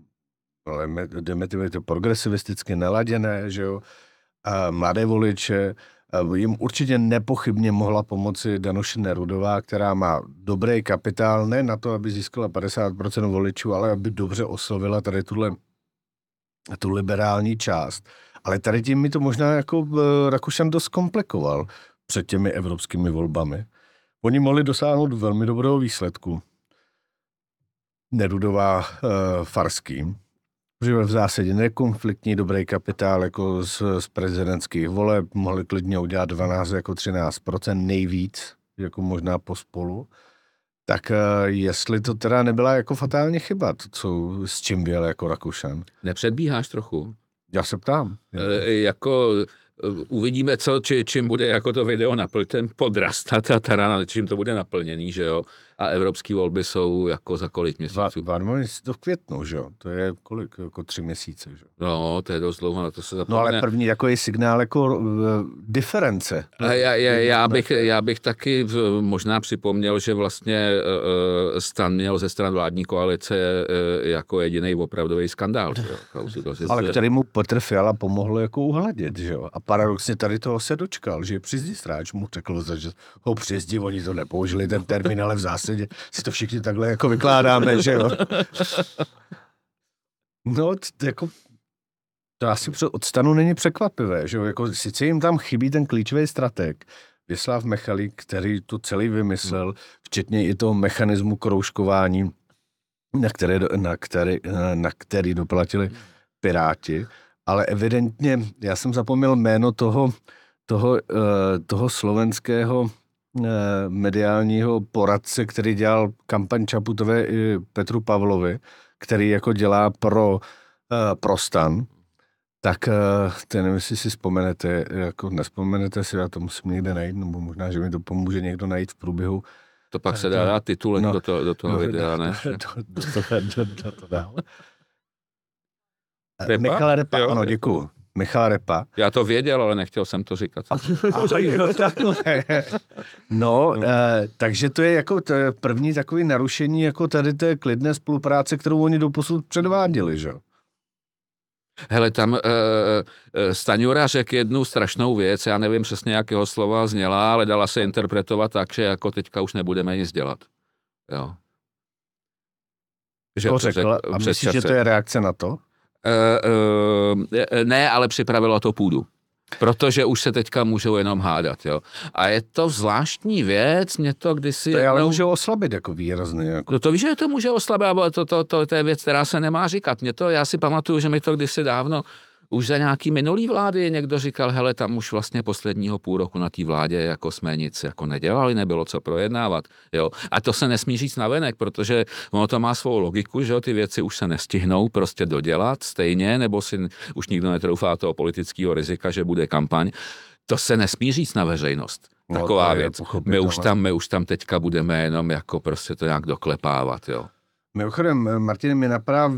to progresivisticky naladěné, že jo, a mladé voliče. Jim určitě nepochybně mohla pomoci Danuše Nerudová, která má dobrý kapitál, ne na to, aby získala 50% voličů, ale aby dobře oslovila tady tu liberální část. Ale tady tím mi to možná jako Rakušan dost komplikoval před těmi evropskými volbami. Oni mohli dosáhnout velmi dobrého výsledku. Nerudová Farský. Protože v zásadě nekonfliktní dobrý kapitál jako z prezidentských voleb, mohli klidně udělat 12 jako 13% nejvíc, jako možná pospolu. Tak jestli to teda nebyla jako fatální chyba, s čím byl jako Rakušan. Nepředbíháš trochu? Já se ptám. Uvidíme, čím bude jako to video ten podraz, čím to bude naplněný, že jo. A evropské volby jsou jako za kolik měsíců? To v květnu, že jo. To je kolik? Jako 3 měsíce, že jo. No, to je dost dlouho, na to se zapomene. No ale první takový signál jako diference. Já bych taky možná připomněl, že vlastně Stan měl ze stran vládní koalice jako jediný opravdový skandál. Ale který mu Petr Fiala pomohl jako uhladit, že jo. A paradoxně tady toho se dočkal, že Přizdistráč mu řekl, že ho přizdí, oni to nepoužili ten termín, ale v zásadě si to všichni takhle jako vykládáme, že jo. No, jako to asi od Stanu není překvapivé, že jo, jako sice jim tam chybí ten klíčový strateg, Věslav Mechalík, který to celý vymyslel, včetně i toho mechanismu kroužkování, na který doplatili Piráti, ale evidentně, já jsem zapomněl jméno toho toho slovenského mediálního poradce, který dělal kampaň Čaputové i Petru Pavlovi, který jako dělá pro STAN, tak to nevím, jestli si vzpomenete, jako nespomenete si, já to musím někde najít, nebo možná, že mi to pomůže někdo najít v průběhu. To pak se dá titulek do toho videa, ne? Do to dál. Michal Repa, ano, děkuju. Michal Repa. Já to věděl, ale nechtěl jsem to říkat. No, takže to je jako první takový narušení jako tady té klidné spolupráce, kterou oni doposud předváděli, že? Hele, tam Staňura řekl jednu strašnou věc, já nevím přesně, jakého slova zněla, ale dala se interpretovat tak, že jako teďka už nebudeme nic dělat. Jo. Že to řekl, a myslíš, že to je reakce na to? Ne, ale připravilo to půdu. Protože už se teďka můžou jenom hádat, jo. A je to zvláštní věc, mě to kdysi... To je ale může oslabit jako výrazně. Jako. No to víš, že to může oslabit, ale to je věc, která se nemá říkat. Já si pamatuju, že mi to kdysi dávno, už za nějaký minulý vlády někdo říkal, hele, tam už vlastně posledního půl roku na té vládě jako jsme nic jako nedělali, nebylo co projednávat, jo. A to se nesmí říct navenek, protože ono to má svou logiku, že jo, ty věci už se nestihnou prostě dodělat stejně, nebo si už nikdo netroufá toho politického rizika, že bude kampaň. To se nesmí říct na veřejnost. Taková věc. My už tam teďka budeme jenom jako prostě to nějak doklepávat, jo. Mimochodem, Martine, mi napadá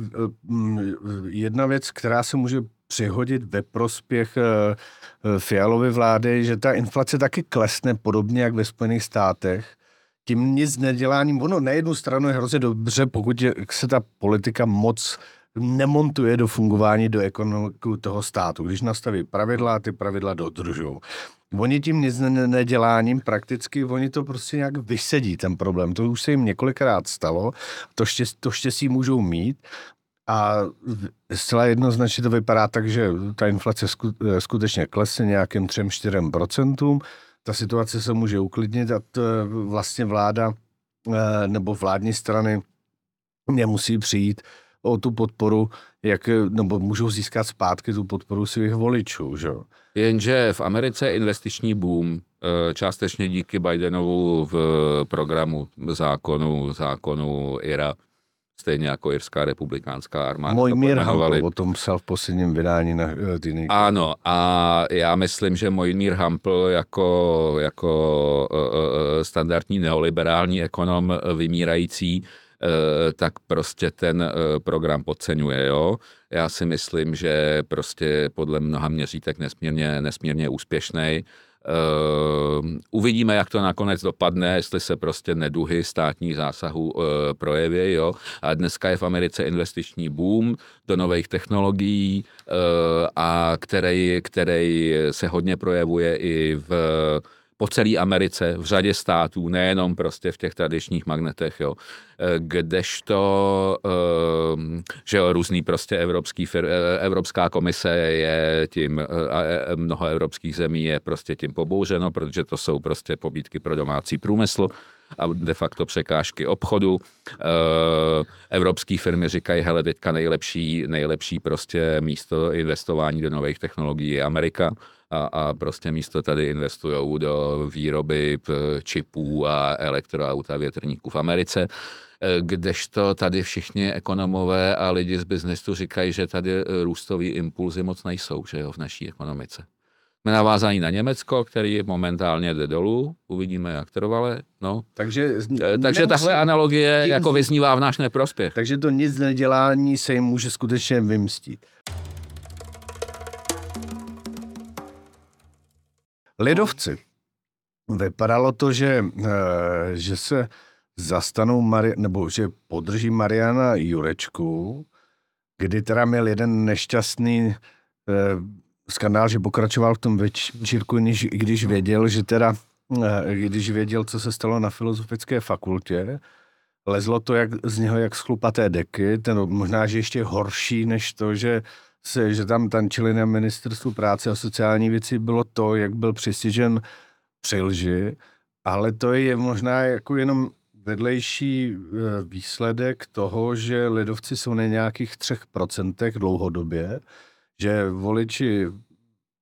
jedna věc, která se může přihodit ve prospěch Fialovy vlády, že ta inflace taky klesne podobně jak ve Spojených státech. Tím nic neděláním, ono na jednu stranu je hrozně dobře, pokud se ta politika moc nemontuje do fungování do ekonomiky toho státu. Když nastaví pravidla, ty pravidla dodržou. Oni tím nic neděláním prakticky, oni to prostě nějak vysedí ten problém. To už se jim několikrát stalo, to štěstí můžou mít. A zcela jednoznačně to vypadá tak, že ta inflace skutečně klesne nějakým 3-4%. Ta situace se může uklidnit a vlastně vláda nebo vládní strany nemusí přijít o tu podporu, nebo můžou získat zpátky tu podporu svých voličů. Že? Jenže v Americe je investiční boom, částečně díky Bidenovu v programu zákonu IRA, stejně jako Irská republikánská armáda. Mojmír Hampl o tom psal v posledním vydání na týdny. Ano, a já myslím, že Mojmír Hampl jako standardní neoliberální ekonom vymírající, tak prostě ten program podceňuje, jo. Já si myslím, že prostě podle mnoha měřítek nesmírně úspěšnej. Uvidíme, jak to nakonec dopadne, jestli se prostě neduhy státních zásahů projeví, jo. A dneska je v Americe investiční boom do nových technologií, a který se hodně projevuje i po celé Americe, v řadě států, nejenom prostě v těch tradičních magnetech, jo. Kdežto, že jo, různý prostě Evropská komise je tím, mnoho evropských zemí je prostě tím pobouřeno, protože to jsou prostě pobídky pro domácí průmysl a de facto překážky obchodu. Evropské firmy říkají, hele, teďka nejlepší prostě místo investování do nových technologií je Amerika. A prostě místo tady investujou do výroby čipů a elektroaut a větrníků v Americe, kdežto tady všichni ekonomové a lidi z biznesu říkají, že tady růstový impulzy moc nejsou, že jo, v naší ekonomice. Jsme navázaní na Německo, který momentálně jde dolů, uvidíme, jak trvale, no. Takže tahle analogie jako vyznívá v náš neprospěch. Takže to nic nedělání se jim může skutečně vymstít. Lidovci. Vypadalo to, že se zastanou, nebo že podrží Mariana Jurečku, kdy teda měl jeden nešťastný skandál, že pokračoval v tom večírku, když věděl, co se stalo na Filozofické fakultě. Lezlo to z něho jak z chlupaté deky, možná, že ještě horší než to, že tam tančili na ministerstvu práce a sociální věci, bylo to, jak byl přistižen při lži, ale to je možná jako jenom vedlejší výsledek toho, že lidovci jsou na nějakých 3% dlouhodobě, že voliči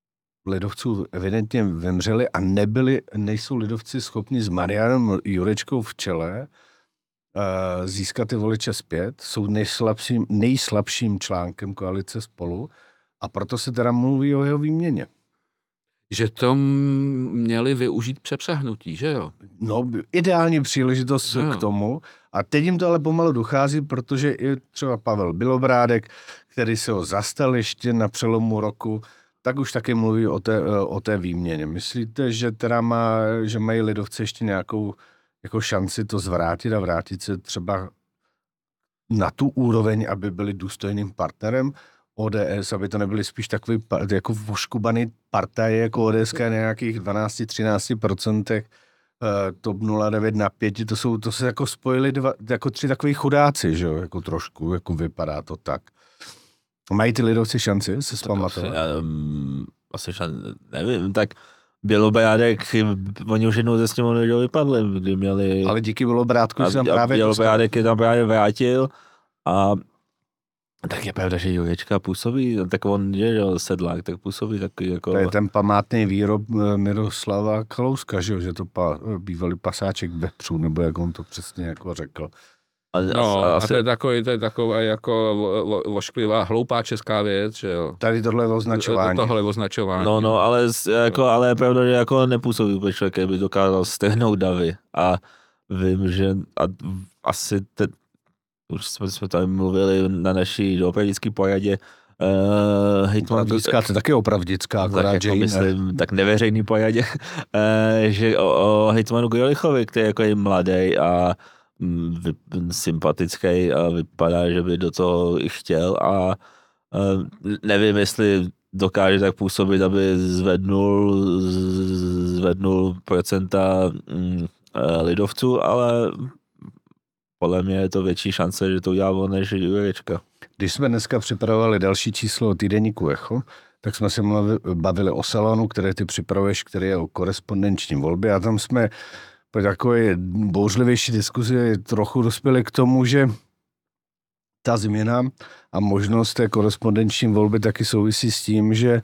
lidovců evidentně vymřeli a nejsou lidovci schopni s Marianem Jurečkou v čele získat ty voliče zpět, jsou nejslabším článkem koalice Spolu a proto se teda mluví o jeho výměně. Že to měli využít přepřehnutí, že jo? No, ideální příležitost k tomu. A teď jim to ale pomalu dochází, protože i třeba Pavel Bělobrádek, který se ho zastal ještě na přelomu roku, tak už taky mluví o té výměně. Myslíte, že teda že mají lidovci ještě nějakou jako šanci to zvrátit a vrátit se třeba na tu úroveň, aby byli důstojným partnerem ODS, aby to nebyly spíš takový jako voškubaný partaj jako ODS na nějakých 12-13%, TOP 09 na 5, to se jako spojili jako 3 takový chudáci, že jo, jako trošku, jako vypadá to tak. Mají ty lidovci šanci se zpamatovat? Asi nevím, tak Bělobrádek, oni už jednou ze sněmovny vypadli, kdy měli... Ale díky Bělobrádku se tam právě... Bělobrádek je tam právě vrátil a tak je pravda, že Jurečka působí, tak on je sedlák, tak působí takový jako... To je ten památný výrob Miroslava Kalouska, že to bývalý pasáček vepřů, nebo jak on to přesně jako řekl. A to je taková jako vošklivá, hloupá česká věc, že jo. Tady tohle je označování. No, ale je pravda, že jako nepůsobí úplně člověk, by dokázal strhnout davy. A vím, že asi už jsme tady mluvili na naší dopravdické poradě, Opravdická, to je taky opravdická, akorát, že myslím, tak neveřejný poradě, že o hejtmanu Grolichovi, který jako je mladý a sympatický a vypadá, že by do toho i chtěl a nevím, jestli dokáže tak působit, aby zvednul procenta lidovců, ale podle mě je to větší šance, že to udělá on než Jurečka. Když jsme dneska připravovali další číslo týdeníku Echo, tak jsme se bavili o salonu, které ty připravuješ, který je o korespondenční volbě a tam jsme po takové bouřlivější diskuzi trochu dospěli k tomu, že ta změna a možnost té korespondenční volby taky souvisí s tím, že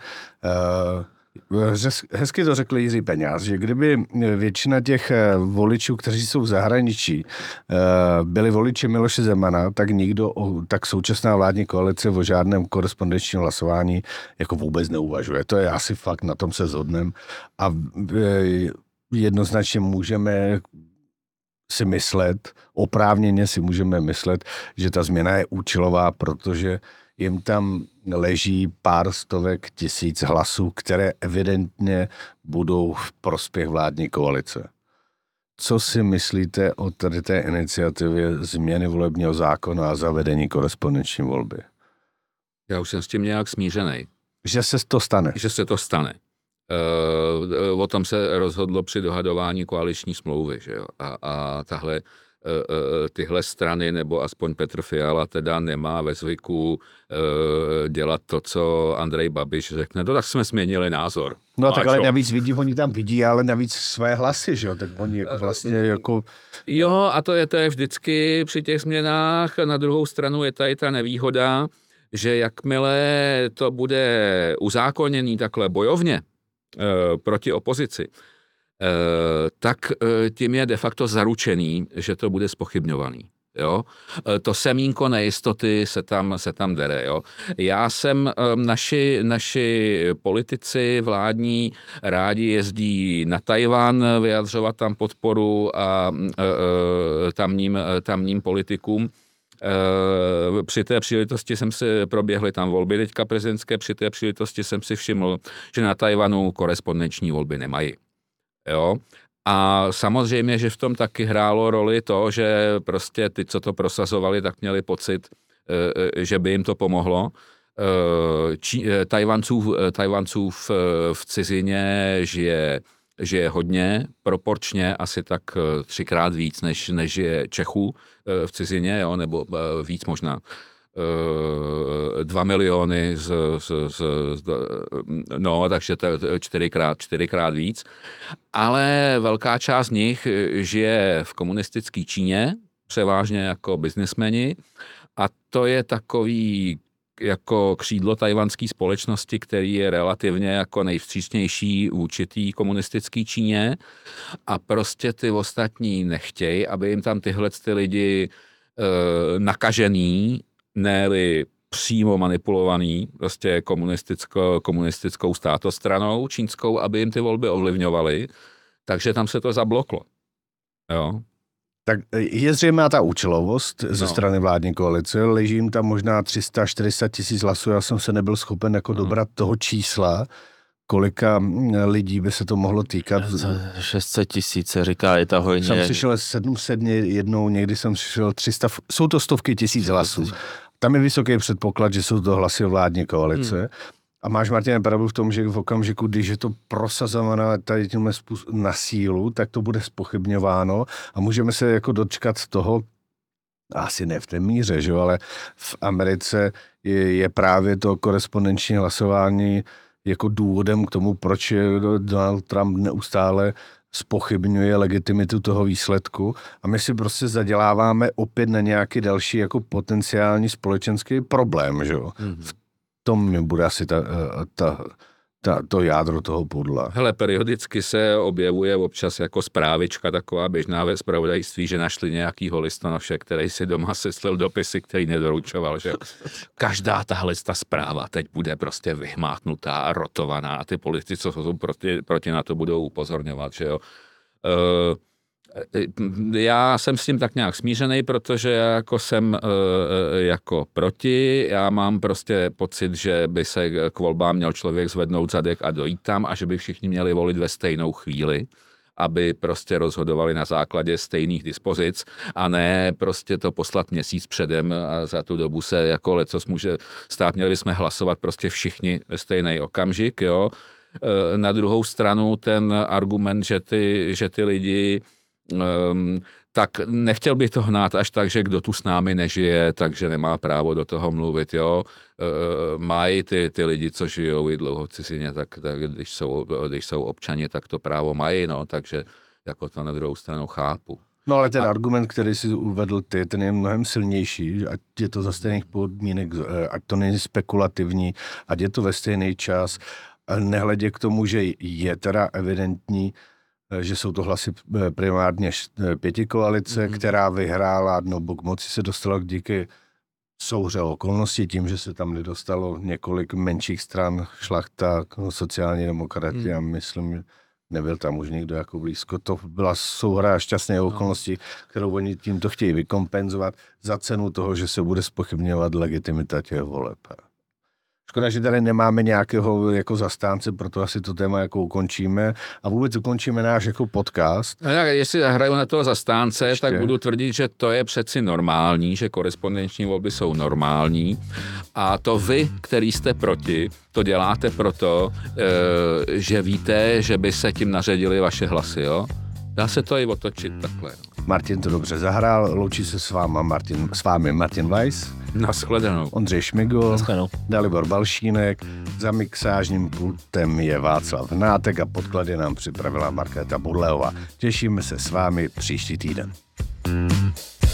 hezky to řekl Jiří Peňáz, že kdyby většina těch voličů, kteří jsou v zahraničí, byli voliči Miloše Zemana, tak současná vládní koalice o žádném korespondenčním hlasování jako vůbec neuvažuje. To je asi fakt, na tom se shodneme. A jednoznačně můžeme si myslet, oprávněně si můžeme myslet, že ta změna je účelová, protože jim tam leží pár stovek tisíc hlasů, které evidentně budou v prospěch vládní koalice. Co si myslíte o tady té iniciativě změny volebního zákona a zavedení korespondenční volby? Já už jsem s tím nějak smířený. Že se to stane? Že se to stane. O tom se rozhodlo při dohadování koaliční smlouvy, že jo? A tyhle strany, nebo aspoň Petr Fiala teda nemá ve zvyku dělat to, co Andrej Babiš řekne. No tak jsme změnili názor. No tak ale navíc oni tam vidí, ale navíc své hlasy, že jo? Tak oni vlastně jako... Jo, a to je vždycky při těch změnách. Na druhou stranu je tady ta nevýhoda, že jakmile to bude uzákoněný takhle bojovně proti opozici, tak tím je de facto zaručený, že to bude zpochybňovaný. Jo? To semínko nejistoty se tam dere. Jo? Já jsem, naši politici vládní rádi jezdí na Tajvan vyjadřovat tam podporu a tamním politikům. Při té příležitosti proběhly tam volby teďka prezidentské, při té příležitosti jsem si všiml, že na Tajvanu korespondenční volby nemají. Jo? A samozřejmě, že v tom taky hrálo roli to, že prostě ty, co to prosazovali, tak měli pocit, že by jim to pomohlo. Tajvanců v cizině žije hodně, proporčně asi tak 3x víc, než je Čechů v cizině, jo, nebo víc možná. 2 miliony takže to je 4x víc. Ale velká část z nich žije v komunistické Číně, převážně jako biznismeni, a to je takový jako křídlo tajvanské společnosti, který je relativně jako nejvstřícnější vůči té komunistické Číně a prostě ty ostatní nechtějí, aby jim tam tyhle ty lidi nakažený, ne-li přímo manipulovaný prostě komunistickou státostranou čínskou, aby jim ty volby ovlivňovaly, takže tam se to zabloklo. Jo. Tak je zřejmá ta účelovost ze strany vládní koalice, leží jim tam možná 300-400 tisíc hlasů, já jsem se nebyl schopen jako dobrat toho čísla, kolika lidí by se to mohlo týkat. 600 tisíc, říká, je ta hojně. Jsem přišel 700 jednou, někdy jsem přišel 300, jsou to stovky tisíc hlasů. Tam je vysoký předpoklad, že jsou to hlasy vládní koalice. A máš, Martine, pravdu v tom, že v okamžiku, když je to prosazované tady tímhle na sílu, tak to bude zpochybňováno a můžeme se jako dočkat toho, asi ne v té míře, že? Ale v Americe je právě to korespondenční hlasování jako důvodem k tomu, proč Donald Trump neustále zpochybňuje legitimitu toho výsledku a my si prostě zaděláváme opět na nějaký další jako potenciální společenský problém, že jo? V tom bude asi to jádro toho pudla. Hele, periodicky se objevuje občas jako zprávička taková běžná ve zpravodajství, že našli nějakýho listonoše, který si doma seslil dopisy, který nedoručoval, že každá tahle zpráva teď bude prostě vyhmátnutá a rotovaná a ty politici, co jsou proti na to budou upozorňovat, že jo. Já jsem s tím tak nějak smířený, protože jako jsem jako proti, já mám prostě pocit, že by se k volbám měl člověk zvednout zadek a dojít tam a že by všichni měli volit ve stejnou chvíli, aby prostě rozhodovali na základě stejných dispozic a ne prostě to poslat měsíc předem a za tu dobu se jako lecos může stát, měli bychom hlasovat prostě všichni ve stejný okamžik, jo. Na druhou stranu ten argument, že ty lidi tak nechtěl bych to hnát až tak, že kdo tu s námi nežije, takže nemá právo do toho mluvit, jo. Mají ty lidi, co žijou i dlouho v cizině, tak když jsou občani, tak to právo mají, no, takže jako to na druhou stranu chápu. No ale ten argument, který si uvedl ty, ten je mnohem silnější, ať je to za stejných podmínek, ať to není spekulativní, ať je to ve stejný čas, nehledě k tomu, že je teda evidentní, že jsou to hlasy primárně pětikoalice, která vyhrála, no k moci se dostala díky souhře okolností, tím, že se tam nedostalo několik menších stran, Šlachta, sociální demokraty a myslím, nebyl tam už někdo jako blízko. To byla souhra šťastné okolnosti, kterou oni tímto chtějí vykompenzovat za cenu toho, že se bude zpochybňovat legitimita těch voleb. Škoda, že tady nemáme nějakého jako zastánce, proto asi to téma jako ukončíme a vůbec ukončíme náš jako podcast. No, jestli zahraju na toho zastánce, ještě, tak budu tvrdit, že to je přeci normální, že korespondenční volby jsou normální a to vy, který jste proti, to děláte proto, že víte, že by se tím naředili vaše hlasy, jo? Dá se to i otočit takhle. Martin to dobře zahrál, loučí se s vámi Martin Weiss. Nashledanou. Ondřej Šmigol. Dalibor Balšínek. Za mixážním pultem je Václav Hnátek a podklady nám připravila Markéta Budleová. Těšíme se s vámi příští týden.